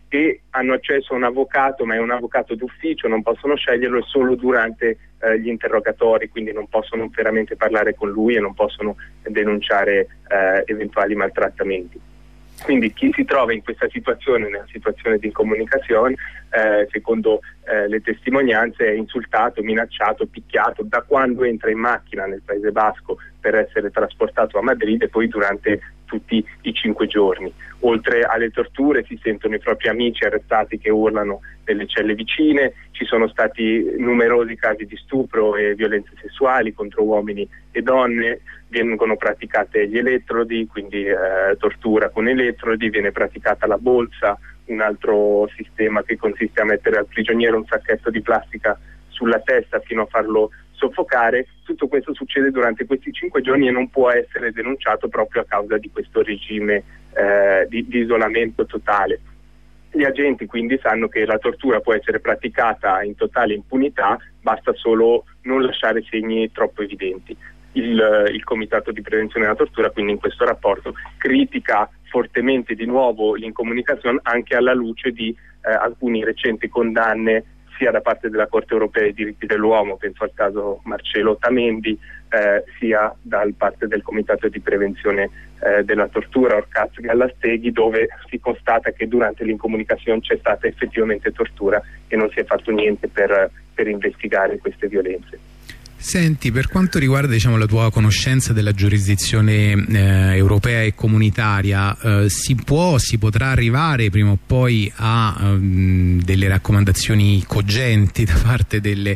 e hanno accesso a un avvocato, ma è un avvocato d'ufficio, non possono sceglierlo, e solo durante gli interrogatori, quindi non possono veramente parlare con lui e non possono denunciare eventuali maltrattamenti. Quindi chi si trova in questa situazione, nella situazione di incomunicazione, secondo le testimonianze, è insultato, minacciato, picchiato da quando entra in macchina nel Paese Basco per essere trasportato a Madrid, e poi durante tutti i 5 giorni. Oltre alle torture si sentono i propri amici arrestati che urlano nelle celle vicine, ci sono stati numerosi casi di stupro e violenze sessuali contro uomini e donne, vengono praticate gli elettrodi, quindi tortura con elettrodi, viene praticata la bolsa, un altro sistema che consiste a mettere al prigioniero un sacchetto di plastica sulla testa fino a farlo soffocare. Tutto questo succede durante questi 5 giorni e non può essere denunciato proprio a causa di questo regime di isolamento totale. Gli agenti quindi sanno che la tortura può essere praticata in totale impunità, basta solo non lasciare segni troppo evidenti. Il Comitato di Prevenzione della Tortura quindi in questo rapporto critica fortemente di nuovo l'incomunicazione, anche alla luce di alcune recenti condanne sia da parte della Corte Europea dei Diritti dell'Uomo, penso al caso Marcello Otamendi, sia da parte del Comitato di Prevenzione della Tortura Orcaz Gallastegui, dove si constata che durante l'incomunicazione c'è stata effettivamente tortura e non si è fatto niente per investigare queste violenze. Senti, per quanto riguarda la tua conoscenza della giurisdizione europea e comunitaria, si potrà arrivare prima o poi a delle raccomandazioni cogenti da parte delle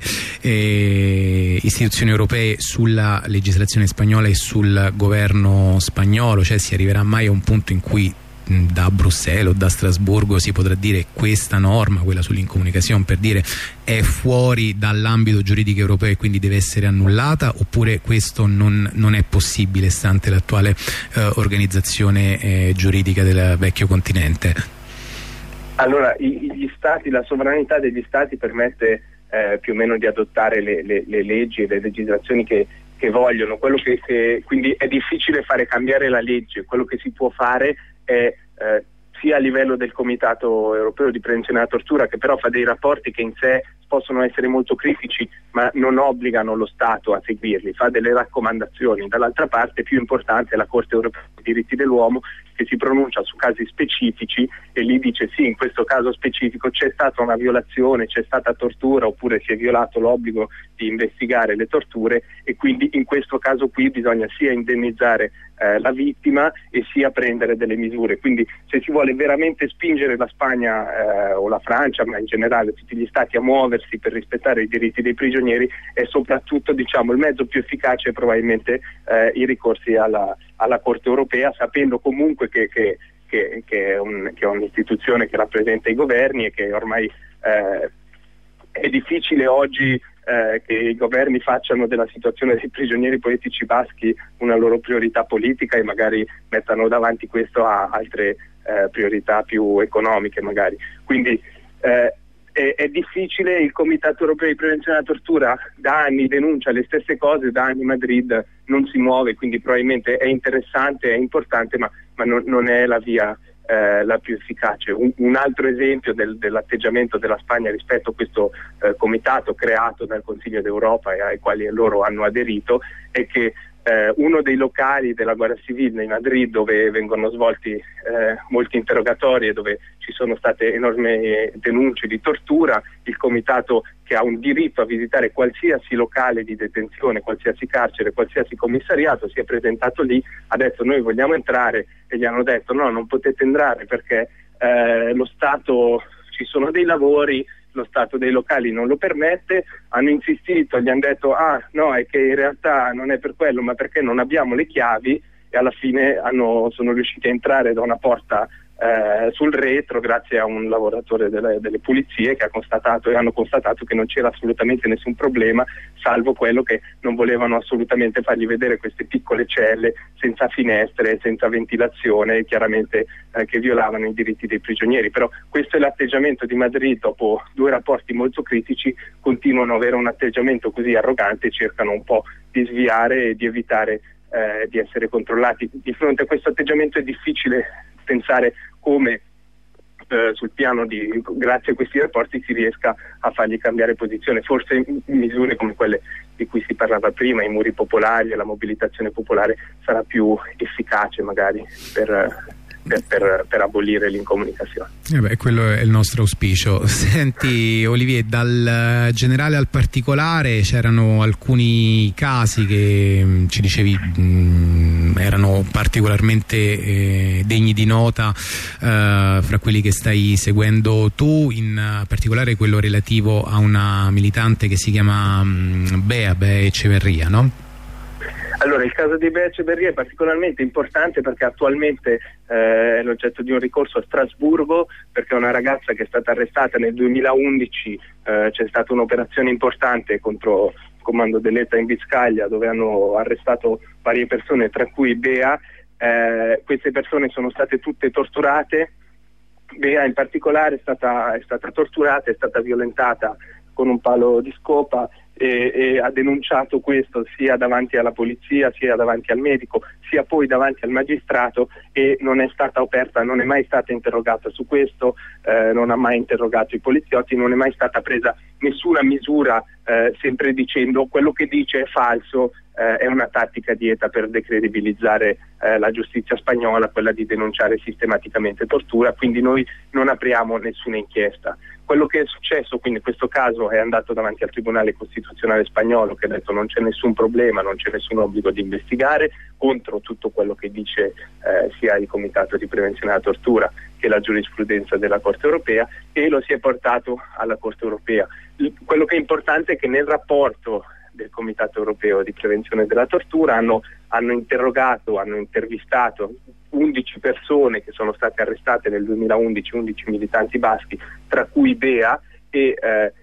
istituzioni europee sulla legislazione spagnola e sul governo spagnolo? Cioè, si arriverà mai a un punto in cui da Bruxelles o da Strasburgo si potrà dire questa norma, quella sull'incomunicazione, per dire è fuori dall'ambito giuridico europeo e quindi deve essere annullata, oppure questo non è possibile stante l'attuale organizzazione giuridica del vecchio continente? Allora, gli stati, la sovranità degli stati permette più o meno di adottare le leggi e le legislazioni che vogliono. Quello che quindi è difficile fare cambiare la legge. Quello che si può fare è sia a livello del Comitato Europeo di Prevenzione della Tortura, che però fa dei rapporti che in sé possono essere molto critici ma non obbligano lo Stato a seguirli, fa delle raccomandazioni. Dall'altra parte più importante è la Corte Europea dei Diritti dell'Uomo, che si pronuncia su casi specifici e lì dice sì, in questo caso specifico c'è stata una violazione, c'è stata tortura, oppure si è violato l'obbligo di investigare le torture, e quindi in questo caso qui bisogna sia indennizzare la vittima e sia prendere delle misure. Quindi se si vuole veramente spingere la Spagna o la Francia, ma in generale tutti gli stati, a muoversi per rispettare i diritti dei prigionieri, è soprattutto il mezzo più efficace probabilmente i ricorsi alla Corte Europea, sapendo comunque che è un'istituzione che rappresenta i governi e che ormai è difficile oggi che i governi facciano della situazione dei prigionieri politici baschi una loro priorità politica e magari mettano davanti questo a altre priorità più economiche magari. Quindi è difficile. Il Comitato Europeo di Prevenzione della Tortura da anni denuncia le stesse cose, da anni Madrid non si muove, quindi probabilmente è interessante, è importante, ma non è la via la più efficace. Un altro esempio dell'atteggiamento della Spagna rispetto a questo comitato creato dal Consiglio d'Europa e ai quali loro hanno aderito è che uno dei locali della Guardia Civile in Madrid, dove vengono svolti molti interrogatori e dove ci sono state enormi denunce di tortura, il comitato, che ha un diritto a visitare qualsiasi locale di detenzione, qualsiasi carcere, qualsiasi commissariato, si è presentato lì, ha detto noi vogliamo entrare, e gli hanno detto no, non potete entrare perché lo Stato, ci sono dei lavori, lo Stato dei locali non lo permette. Hanno insistito, gli hanno detto no, è che in realtà non è per quello, ma perché non abbiamo le chiavi, e alla fine sono riusciti a entrare da una porta sul retro grazie a un lavoratore delle pulizie che hanno constatato che non c'era assolutamente nessun problema, salvo quello che non volevano assolutamente fargli vedere queste piccole celle senza finestre, senza ventilazione, chiaramente che violavano i diritti dei prigionieri. Però questo è l'atteggiamento di Madrid. Dopo 2 rapporti molto critici continuano ad avere un atteggiamento così arrogante e cercano un po' di sviare e di evitare di essere controllati. Di fronte a questo atteggiamento è difficile pensare come sul piano grazie a questi rapporti si riesca a fargli cambiare posizione. Forse misure come quelle di cui si parlava prima, i muri popolari e la mobilitazione popolare, sarà più efficace magari per abolire l'incomunicazione. Quello è il nostro auspicio. Senti Olivier, dal generale al particolare c'erano alcuni casi che ci dicevi erano particolarmente degni di nota, fra quelli che stai seguendo tu, in particolare quello relativo a una militante che si chiama Bea Echeverria, no? Allora, il caso di Bea Echeverria è particolarmente importante perché attualmente è l'oggetto di un ricorso a Strasburgo, perché è una ragazza che è stata arrestata nel 2011, c'è stata un'operazione importante contro il comando dell'ETA in Biscaglia, dove hanno arrestato varie persone, tra cui Bea. Queste persone sono state tutte torturate. Bea in particolare è stata torturata, è stata violentata con un palo di scopa e ha denunciato questo sia davanti alla polizia, sia davanti al medico, sia poi davanti al magistrato, e non è stata aperta, non è mai stata interrogata su questo, non ha mai interrogato i poliziotti, non è mai stata presa nessuna misura, sempre dicendo quello che dice è falso. È una tattica di ETA per decredibilizzare la giustizia spagnola, quella di denunciare sistematicamente tortura, quindi noi non apriamo nessuna inchiesta. Quello che è successo, quindi questo caso è andato davanti al Tribunale Costituzionale spagnolo, che ha detto non c'è nessun problema, non c'è nessun obbligo di investigare, contro tutto quello che dice sia il Comitato di Prevenzione della Tortura che la giurisprudenza della Corte Europea, e lo si è portato alla Corte Europea. Quello che è importante è che nel rapporto del Comitato Europeo di Prevenzione della Tortura hanno interrogato, hanno intervistato 11 persone che sono state arrestate nel 2011, 11 militanti baschi, tra cui Bea, e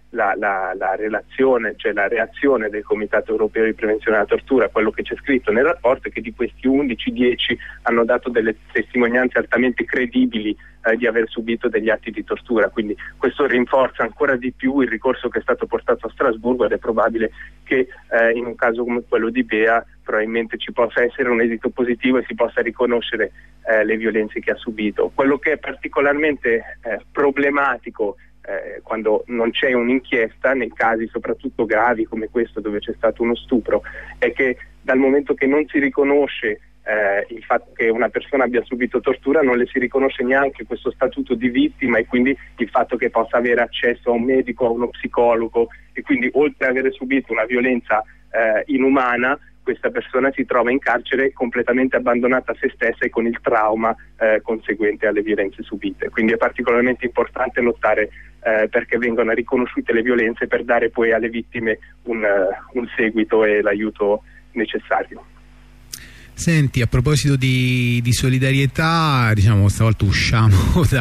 la relazione, cioè la reazione del Comitato Europeo di Prevenzione della Tortura, quello che c'è scritto nel rapporto è che di questi 11, 10 hanno dato delle testimonianze altamente credibili di aver subito degli atti di tortura, quindi questo rinforza ancora di più il ricorso che è stato portato a Strasburgo, ed è probabile che in un caso come quello di Bea probabilmente ci possa essere un esito positivo e si possa riconoscere le violenze che ha subito. Quello che è particolarmente problematico quando non c'è un'inchiesta, nei casi soprattutto gravi come questo dove c'è stato uno stupro, è che dal momento che non si riconosce il fatto che una persona abbia subito tortura, non le si riconosce neanche questo statuto di vittima, e quindi il fatto che possa avere accesso a un medico, a uno psicologo, e quindi oltre ad avere subito una violenza inumana, questa persona si trova in carcere completamente abbandonata a se stessa e con il trauma conseguente alle violenze subite. Quindi è particolarmente importante lottare perché vengano riconosciute le violenze, per dare poi alle vittime un seguito e l'aiuto necessario. Senti, a proposito di solidarietà, diciamo stavolta usciamo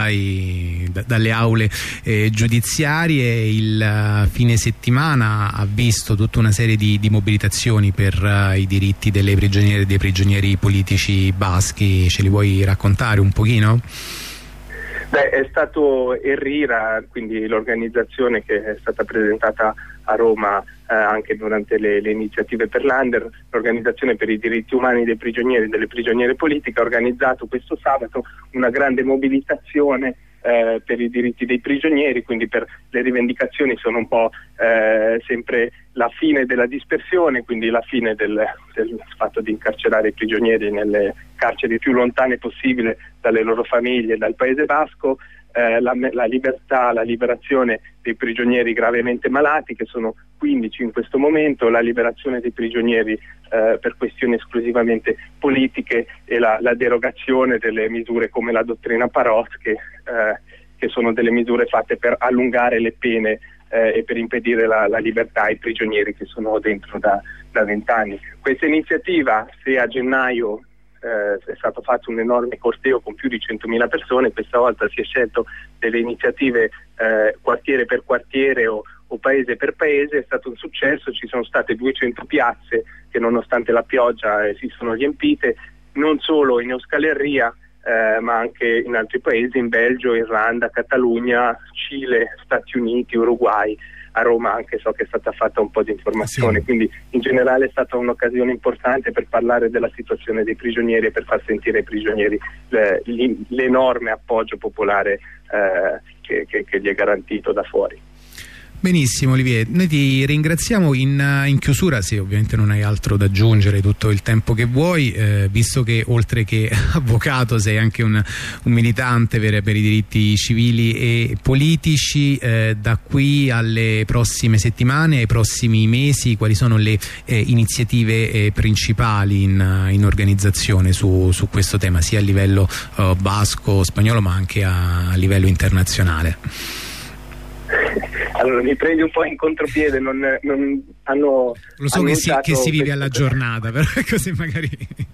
dalle aule giudiziarie. Il fine settimana ha visto tutta una serie di mobilitazioni per i diritti delle prigioniere e dei prigionieri politici baschi. Ce li vuoi raccontare un pochino? Beh, è stato ERRIRA, quindi l'organizzazione che è stata presentata a Roma anche durante le iniziative per l'Under, l'organizzazione per i diritti umani dei prigionieri e delle prigioniere politiche, ha organizzato questo sabato una grande mobilitazione per i diritti dei prigionieri, quindi per le rivendicazioni sono un po' sempre la fine della dispersione, quindi la fine del fatto di incarcerare i prigionieri nelle carceri più lontane possibile dalle loro famiglie e dal Paese Basco, la libertà, la liberazione dei prigionieri gravemente malati, che sono 15 in questo momento, la liberazione dei prigionieri per questioni esclusivamente politiche, e la derogazione delle misure come la dottrina Parot, che sono delle misure fatte per allungare le pene e per impedire la libertà ai prigionieri che sono dentro da 20 anni. Questa iniziativa, se a gennaio è stato fatto un enorme corteo con più di 100.000 persone, questa volta si è scelto delle iniziative quartiere per quartiere o paese per paese. È stato un successo, ci sono state 200 piazze che nonostante la pioggia si sono riempite, non solo in Euskal Herria ma anche in altri paesi, in Belgio, Irlanda, Catalogna, Cile, Stati Uniti, Uruguay. a Roma anche so che è stata fatta un po' di informazione, quindi in generale è stata un'occasione importante per parlare della situazione dei prigionieri e per far sentire ai prigionieri l'enorme appoggio popolare che gli è garantito da fuori. Benissimo Olivier, noi ti ringraziamo in chiusura, se ovviamente non hai altro da aggiungere, tutto il tempo che vuoi, visto che oltre che avvocato sei anche un militante per i diritti civili e politici, da qui alle prossime settimane, ai prossimi mesi, quali sono le iniziative principali in organizzazione su questo tema, sia a livello basco, spagnolo, ma anche a livello internazionale? Allora mi prendi un po' in contropiede, non hanno lo so che si vive alla giornata, però così magari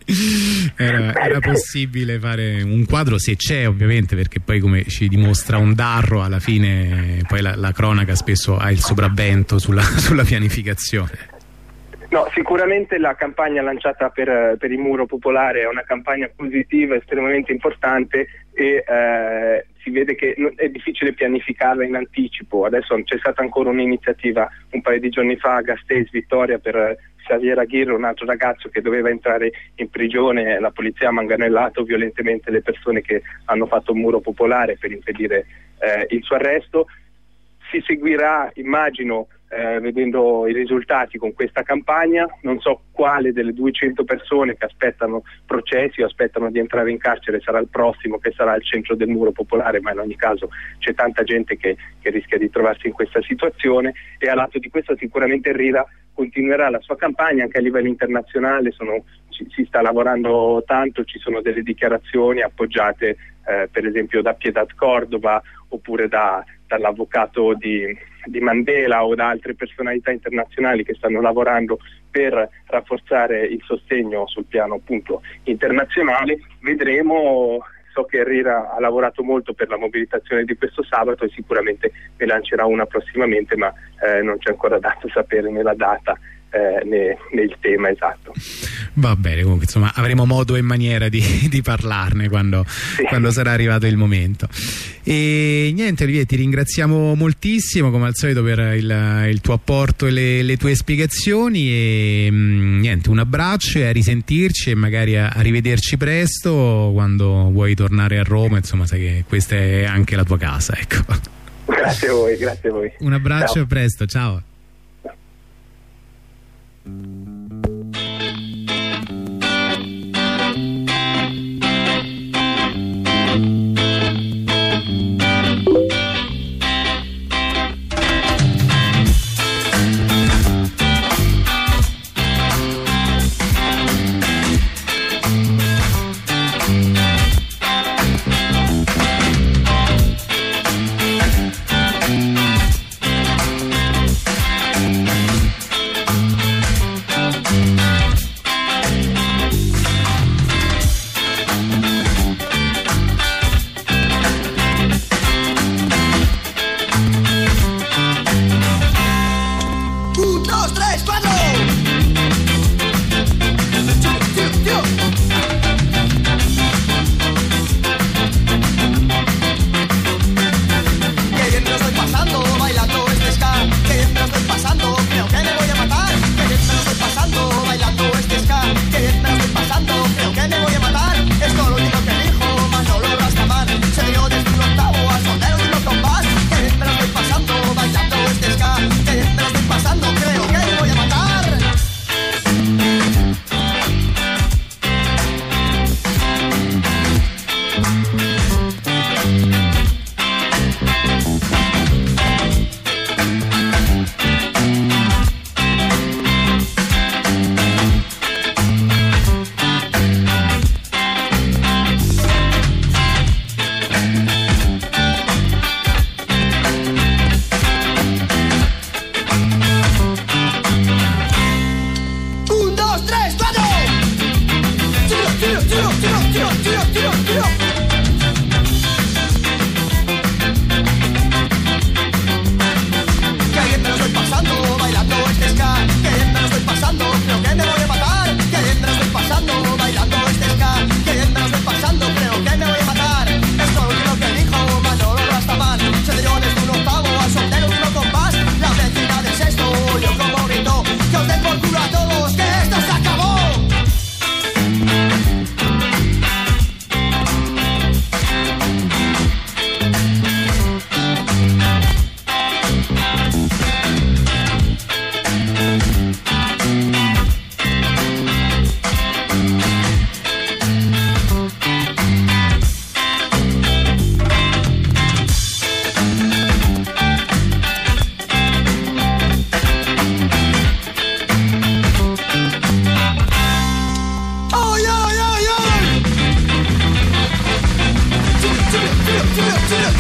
era possibile fare un quadro, se c'è ovviamente, perché poi come ci dimostra un Darro alla fine poi la cronaca spesso ha il sopravvento sulla pianificazione. No, sicuramente la campagna lanciata per il Muro Popolare è una campagna positiva, estremamente importante e si vede che è difficile pianificarla in anticipo. Adesso c'è stata ancora un'iniziativa un paio di giorni fa a Gasteiz, Vittoria, per Xavier Aguirre, un altro ragazzo che doveva entrare in prigione. La polizia ha manganellato violentemente le persone che hanno fatto un muro popolare per impedire il suo arresto. Si seguirà, immagino, vedendo i risultati con questa campagna, non so quale delle 200 persone che aspettano processi o aspettano di entrare in carcere sarà il prossimo che sarà al centro del Muro Popolare, ma in ogni caso c'è tanta gente che rischia di trovarsi in questa situazione, e all'atto di questo sicuramente Rira continuerà la sua campagna anche a livello internazionale. Si sta lavorando tanto, ci sono delle dichiarazioni appoggiate per esempio da Piedad Cordova oppure dall'avvocato di Mandela o da altre personalità internazionali che stanno lavorando per rafforzare il sostegno sul piano appunto internazionale. Vedremo. So che Rira ha lavorato molto per la mobilitazione di questo sabato e sicuramente ne lancerà una prossimamente, ma non c'è ancora dato sapere né la data né il tema esatto. Va bene, comunque insomma avremo modo e maniera di parlarne quando sarà arrivato il momento. E niente Olivier, ti ringraziamo moltissimo come al solito per il tuo apporto e le tue spiegazioni, e niente, un abbraccio e a risentirci e magari a rivederci presto quando vuoi tornare a Roma, insomma sai che questa è anche la tua casa, ecco. Grazie a voi. Un abbraccio, ciao. A presto, ciao.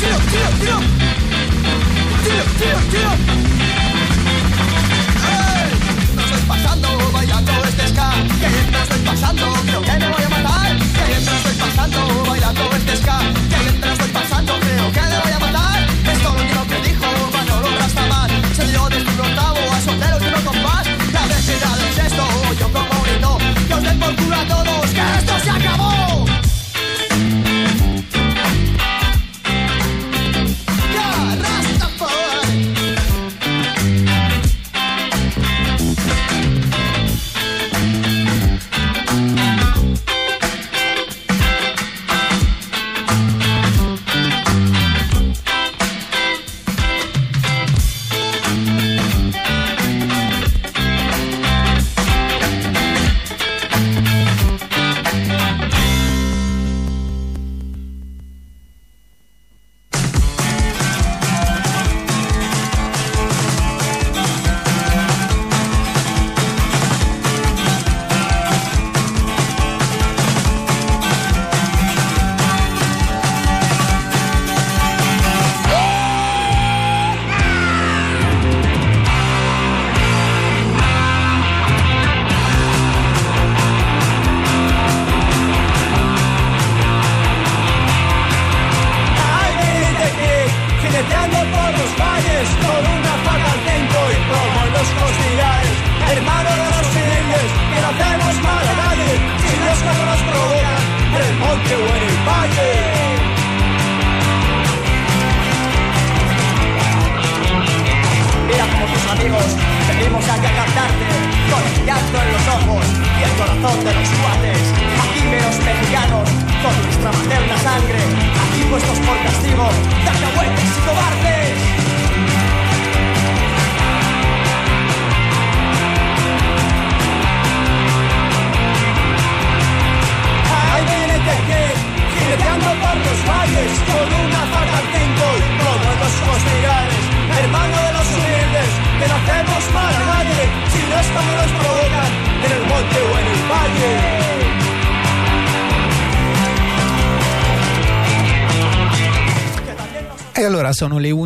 E allora sono le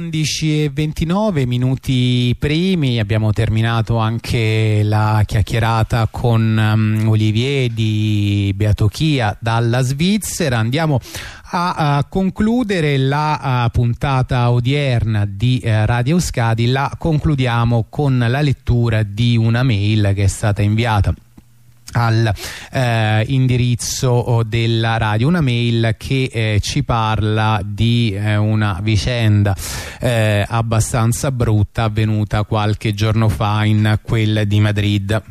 11:29 minuti primi, abbiamo terminato anche la chiacchierata con Olivier di Beatochia dalla Svizzera. Andiamo a concludere la puntata odierna di Radio Euskadi. La concludiamo con la lettura di una mail che è stata inviata al indirizzo della radio, una mail che ci parla di una vicenda abbastanza brutta avvenuta qualche giorno fa in quel di Madrid.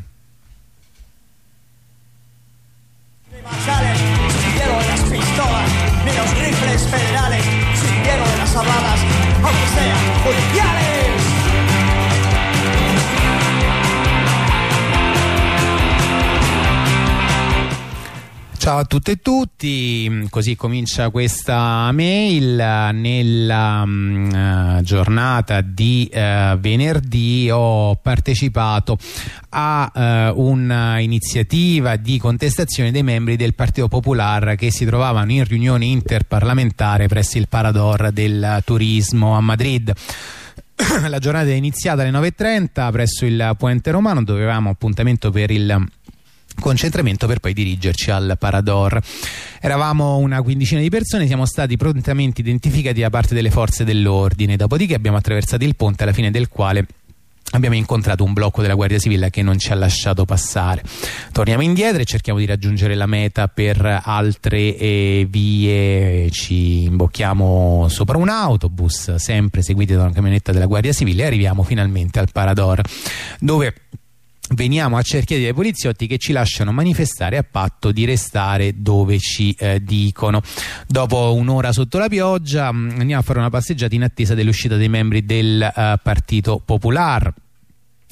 Siguieron las pistolas ni los rifles federales, siguieron las habladas, aunque sean policiales. Ciao a tutte e tutti, così comincia questa mail. Nella giornata di venerdì ho partecipato a un'iniziativa di contestazione dei membri del Partito Popolare che si trovavano in riunione interparlamentare presso il Parador del Turismo a Madrid. La giornata è iniziata alle 9:30 presso il Puente Romano, dove avevamo appuntamento per il concentramento per poi dirigerci al Parador. Eravamo una quindicina di persone, siamo stati prontamente identificati da parte delle forze dell'ordine, dopodiché abbiamo attraversato il ponte, alla fine del quale abbiamo incontrato un blocco della Guardia Civile che non ci ha lasciato passare. Torniamo indietro e cerchiamo di raggiungere la meta per altre vie. Ci imbocchiamo sopra un autobus, sempre seguiti da una camionetta della Guardia Civile, e arriviamo finalmente al Parador, dove veniamo accerchiati dai poliziotti che ci lasciano manifestare a patto di restare dove ci dicono. Dopo un'ora sotto la pioggia andiamo a fare una passeggiata in attesa dell'uscita dei membri del Partito Popolare.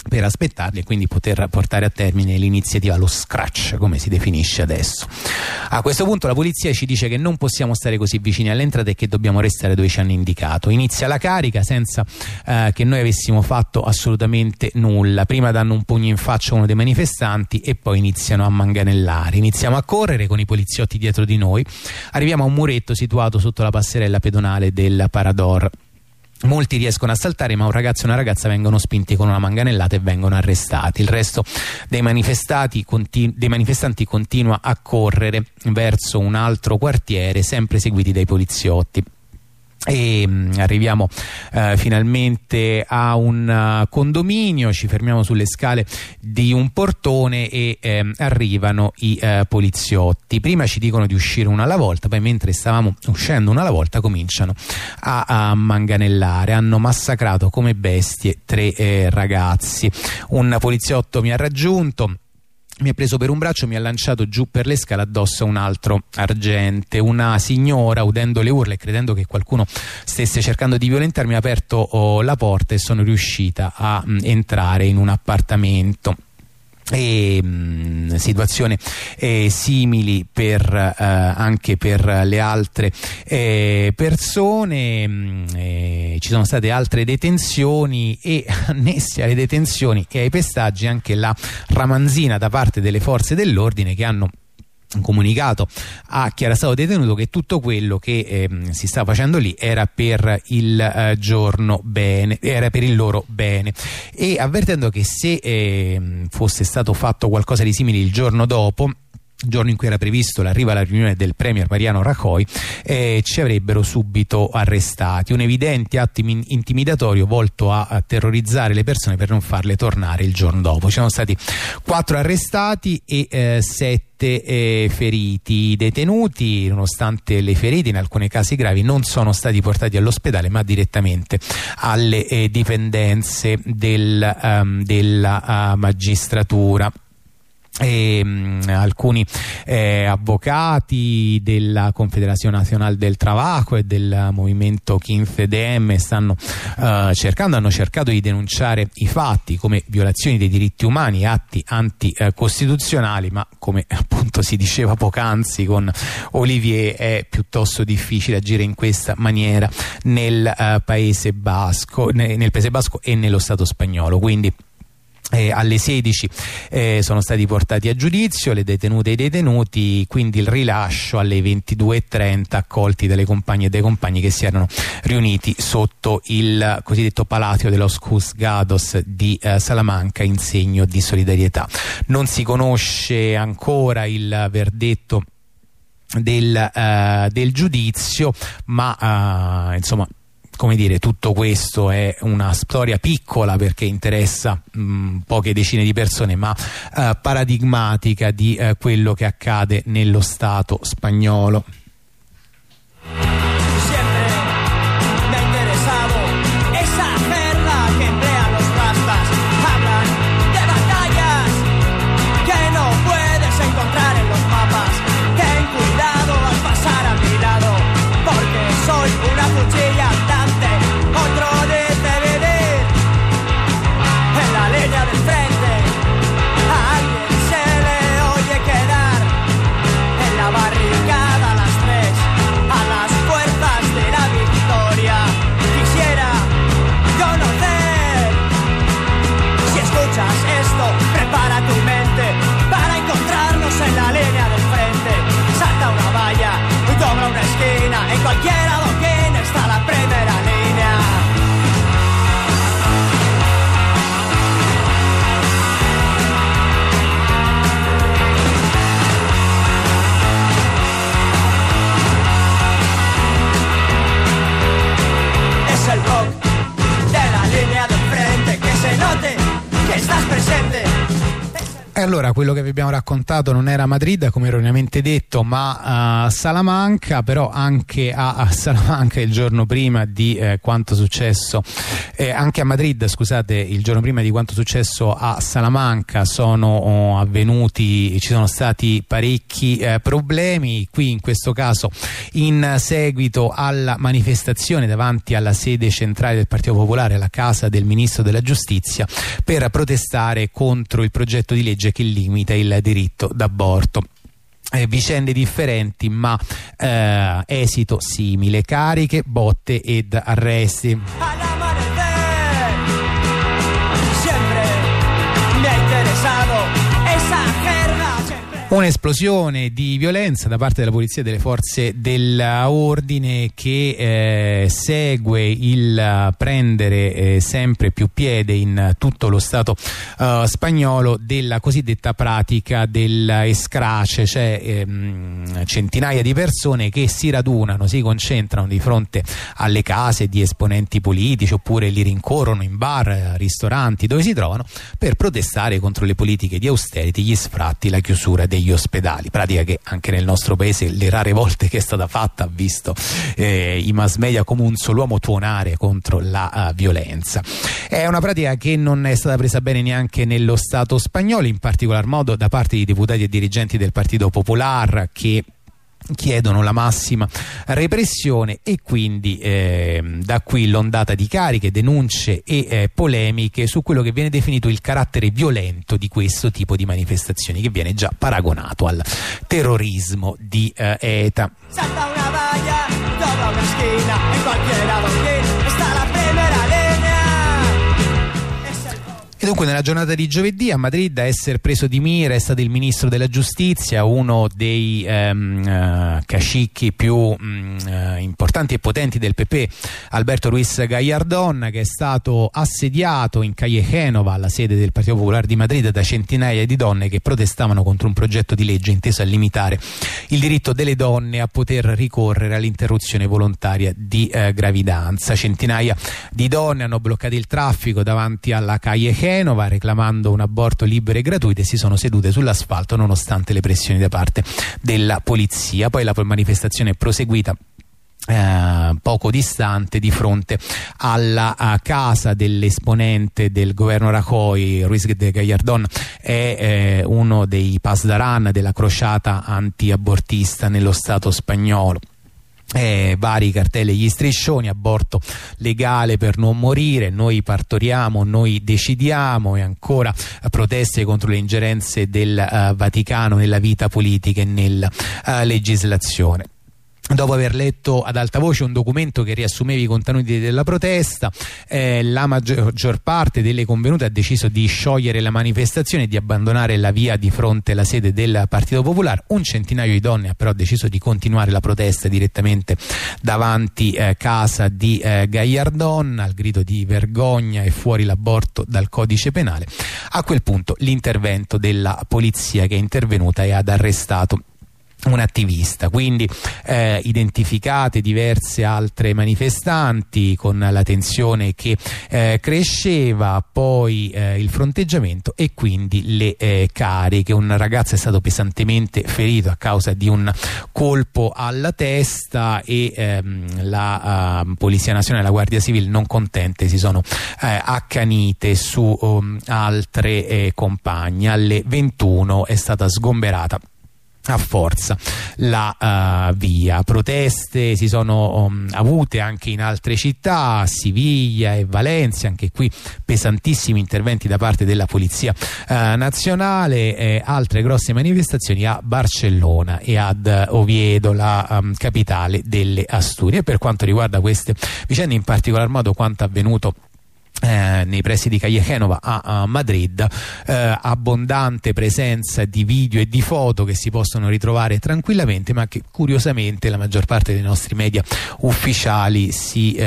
per aspettarli e quindi poter portare a termine l'iniziativa, lo scratch come si definisce adesso. A questo punto la polizia ci dice che non possiamo stare così vicini all'entrata e che dobbiamo restare dove ci hanno indicato. Inizia la carica senza che noi avessimo fatto assolutamente nulla. Prima danno un pugno in faccia a uno dei manifestanti e poi iniziano a manganellare. Iniziamo a correre con i poliziotti dietro di noi, arriviamo a un muretto situato sotto la passerella pedonale del Parador. Molti riescono a saltare, ma un ragazzo e una ragazza vengono spinti con una manganellata e vengono arrestati. Il resto dei manifestanti continua a correre verso un altro quartiere, sempre seguiti dai poliziotti. E arriviamo finalmente a un condominio, ci fermiamo sulle scale di un portone e arrivano i poliziotti. Prima ci dicono di uscire una alla volta, poi mentre stavamo uscendo una alla volta cominciano a manganellare. Hanno massacrato come bestie 3 ragazzi. Un poliziotto mi ha raggiunto, mi ha preso per un braccio, mi ha lanciato giù per le scale addosso a un altro agente. Una signora, udendo le urla e credendo che qualcuno stesse cercando di violentarmi, ha aperto la porta e sono riuscita a entrare in un appartamento. E situazioni simili anche per le altre persone. Ci sono state altre detenzioni e annessi alle detenzioni e ai pestaggi anche la ramanzina da parte delle forze dell'ordine, che hanno comunicato a chi era stato detenuto che tutto quello che si stava facendo lì era per il giorno bene, era per il loro bene, e avvertendo che se fosse stato fatto qualcosa di simile il giorno dopo, il giorno in cui era previsto l'arrivo alla riunione del premier Mariano Rajoy, ci avrebbero subito arrestati. Un evidente atto intimidatorio volto a terrorizzare le persone per non farle tornare il giorno dopo. Ci sono stati 4 arrestati e 7 feriti. I detenuti, nonostante le ferite in alcuni casi gravi, non sono stati portati all'ospedale ma direttamente alle dipendenze della magistratura. Alcuni avvocati della Confederación Nacional del Trabajo e del movimento 15DM hanno cercato di denunciare i fatti come violazioni dei diritti umani e atti anticostituzionali, ma come appunto si diceva poc'anzi con Olivier, è piuttosto difficile agire in questa maniera nel Paese Basco e nello Stato spagnolo. Quindi alle 16 sono stati portati a giudizio le detenute e i detenuti, quindi il rilascio alle 22:30, accolti dalle compagne e dai compagni che si erano riuniti sotto il cosiddetto Palacio de los Juzgados di Salamanca in segno di solidarietà. Non si conosce ancora il verdetto del giudizio, ma insomma, come dire, tutto questo è una storia piccola perché interessa poche decine di persone, ma paradigmatica di quello che accade nello Stato spagnolo. Barricada las E allora quello che vi abbiamo raccontato non era Madrid, come erroneamente detto, ma Salamanca. Però anche a Salamanca il giorno prima di quanto successo, anche a Madrid, scusate, il giorno prima di quanto successo a Salamanca ci sono stati parecchi problemi. Qui in questo caso in seguito alla manifestazione davanti alla sede centrale del Partito Popolare, alla casa del Ministro della Giustizia, per protestare contro il progetto di legge che limita il diritto d'aborto. Vicende differenti ma esito simile: cariche, botte ed arresti. Un'esplosione di violenza da parte della polizia e delle forze dell'ordine che segue il prendere sempre più piede in tutto lo Stato spagnolo della cosiddetta pratica dell'escrace, cioè centinaia di persone che si radunano, si concentrano di fronte alle case di esponenti politici oppure li rincorrono in bar, ristoranti, dove si trovano, per protestare contro le politiche di austerity, gli sfratti, la chiusura degli ospedali. Pratica che anche nel nostro paese, le rare volte che è stata fatta, ha visto i mass media come un solo uomo tuonare contro la violenza. È una pratica che non è stata presa bene neanche nello Stato spagnolo, in particolar modo da parte di deputati e dirigenti del Partito Popular, che chiedono la massima repressione, e quindi da qui l'ondata di cariche, denunce e polemiche su quello che viene definito il carattere violento di questo tipo di manifestazioni, che viene già paragonato al terrorismo di ETA. Salta una valla, dobla una esquina, en cualquier adoquín está la primera línea. E dunque nella giornata di giovedì a Madrid a essere preso di mira è stato il ministro della giustizia, uno dei cacicchi più importanti e potenti del PP, Alberto Ruiz Gallardón, che è stato assediato in Calle Génova, alla sede del Partito Popolare di Madrid, da centinaia di donne che protestavano contro un progetto di legge inteso a limitare il diritto delle donne a poter ricorrere all'interruzione volontaria di gravidanza. Centinaia di donne hanno bloccato il traffico davanti alla Calle Génova, reclamando un aborto libero e gratuito, e si sono sedute sull'asfalto nonostante le pressioni da parte della polizia. Poi la manifestazione è proseguita poco distante, di fronte alla casa dell'esponente del governo Rajoy. Ruiz de Gallardón è uno dei pasdaran della crociata anti-abortista nello Stato spagnolo. Vari cartelli, gli striscioni: aborto legale per non morire, noi partoriamo, noi decidiamo, e ancora proteste contro le ingerenze del Vaticano nella vita politica e nella legislazione. Dopo aver letto ad alta voce un documento che riassumeva i contenuti della protesta, la maggior parte delle convenute ha deciso di sciogliere la manifestazione e di abbandonare la via di fronte alla sede del Partito Popolare. Un centinaio di donne ha però deciso di continuare la protesta direttamente davanti casa di Gallardón, al grido di vergogna e fuori l'aborto dal codice penale. A quel punto l'intervento della polizia, che è intervenuta e ha arrestato un attivista. Quindi identificate diverse altre manifestanti, con la tensione che cresceva, poi il fronteggiamento e quindi le cariche. Un ragazzo è stato pesantemente ferito a causa di un colpo alla testa, e la Polizia Nazionale e la Guardia Civile, non contente, si sono accanite su altre compagne. Alle 21 è stata sgomberata a forza la via. Proteste si sono avute anche in altre città, Siviglia e Valencia, anche qui pesantissimi interventi da parte della Polizia Nazionale. Altre grosse manifestazioni a Barcellona e ad Oviedo, la capitale delle Asturie. Per quanto riguarda queste vicende, in particolar modo quanto avvenuto nei pressi di Calle Génova a Madrid, abbondante presenza di video e di foto che si possono ritrovare tranquillamente, ma che curiosamente la maggior parte dei nostri media ufficiali si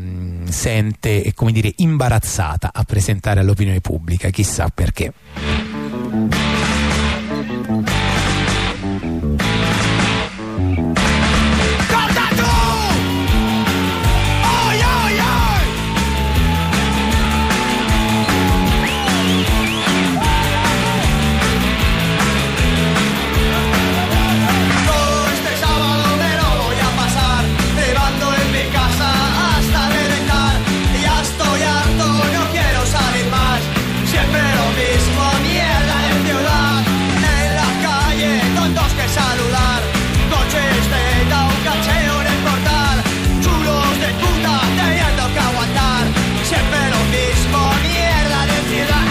sente, come dire, imbarazzata a presentare all'opinione pubblica, chissà perché. saludar. Coches de cacheo en el portal, chulos de puta teniendo que aguantar. Siempre lo mismo, mierda de ciudad.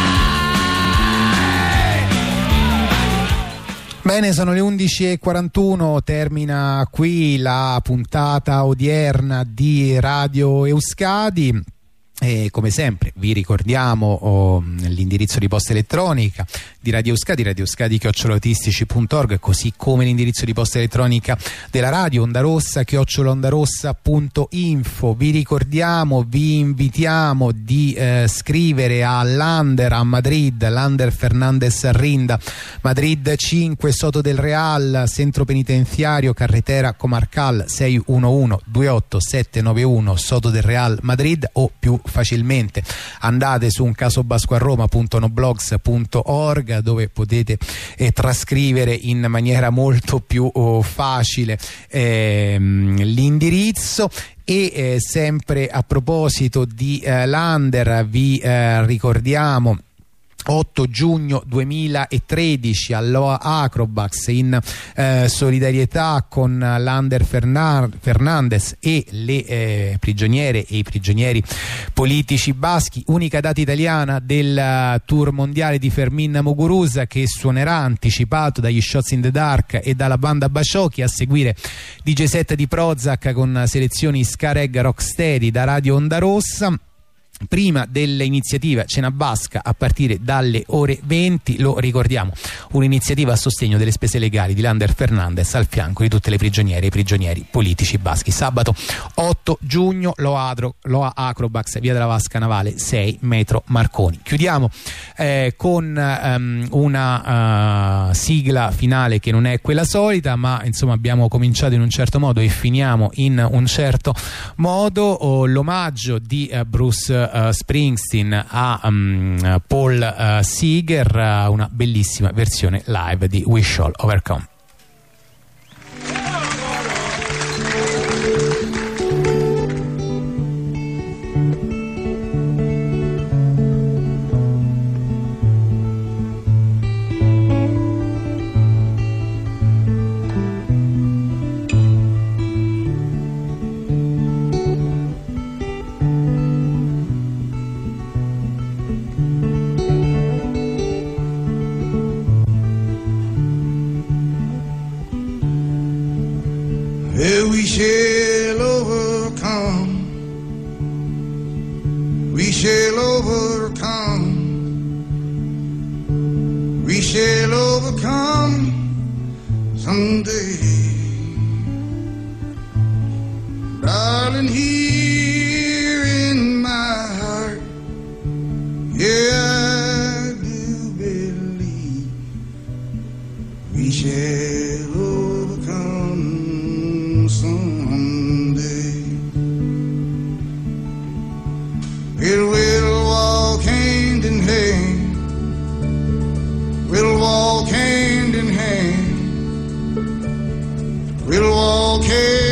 Bene, sono le 11:41, termina qui la puntata odierna di Radio Euskadi. E come sempre vi ricordiamo l'indirizzo di posta elettronica di Radio Euskadi @autistici.org, così come l'indirizzo di posta elettronica della radio Ondarossa @ondarossa.info. Vi ricordiamo, vi invitiamo di scrivere all'Ander a Madrid, l'Ander Fernandez Arrinda, Madrid 5, Soto del Real, centro penitenziario, carretera Comarcal 611 28 791, Soto del Real, Madrid, o più facilmente andate su uncasobasquaroma.noblogs.org, dove potete trascrivere in maniera molto più facile l'indirizzo. E sempre a proposito di l'Under, vi ricordiamo 8 giugno 2013 all'Oa Acrobax, in solidarietà con l'Ander Fernandez e le prigioniere e i prigionieri politici baschi, unica data italiana del tour mondiale di Fermin Muguruza, che suonerà anticipato dagli Shots in the Dark e dalla banda Basciocchi. A seguire DJ set di Prozac con selezioni ska reggae rocksteady da Radio Ondarossa. Prima dell'iniziativa Cena Basca a partire dalle ore 20, lo ricordiamo, un'iniziativa a sostegno delle spese legali di Lander Fernandez al fianco di tutte le prigioniere e i prigionieri politici baschi. Sabato 8 giugno Loa Acrobax, via della Vasca Navale 6, metro Marconi. Chiudiamo con una sigla finale che non è quella solita, ma insomma abbiamo cominciato in un certo modo e finiamo in un certo modo. L'omaggio di Bruce Springsteen a Paul Seeger, una bellissima versione live di We Shall Overcome. We shall overcome. We shall overcome. We shall overcome someday. Darling, here in my heart, yeah, I do believe we shall overcome someday. We'll walk hand in hand. We'll walk hand in hand. We'll walk hand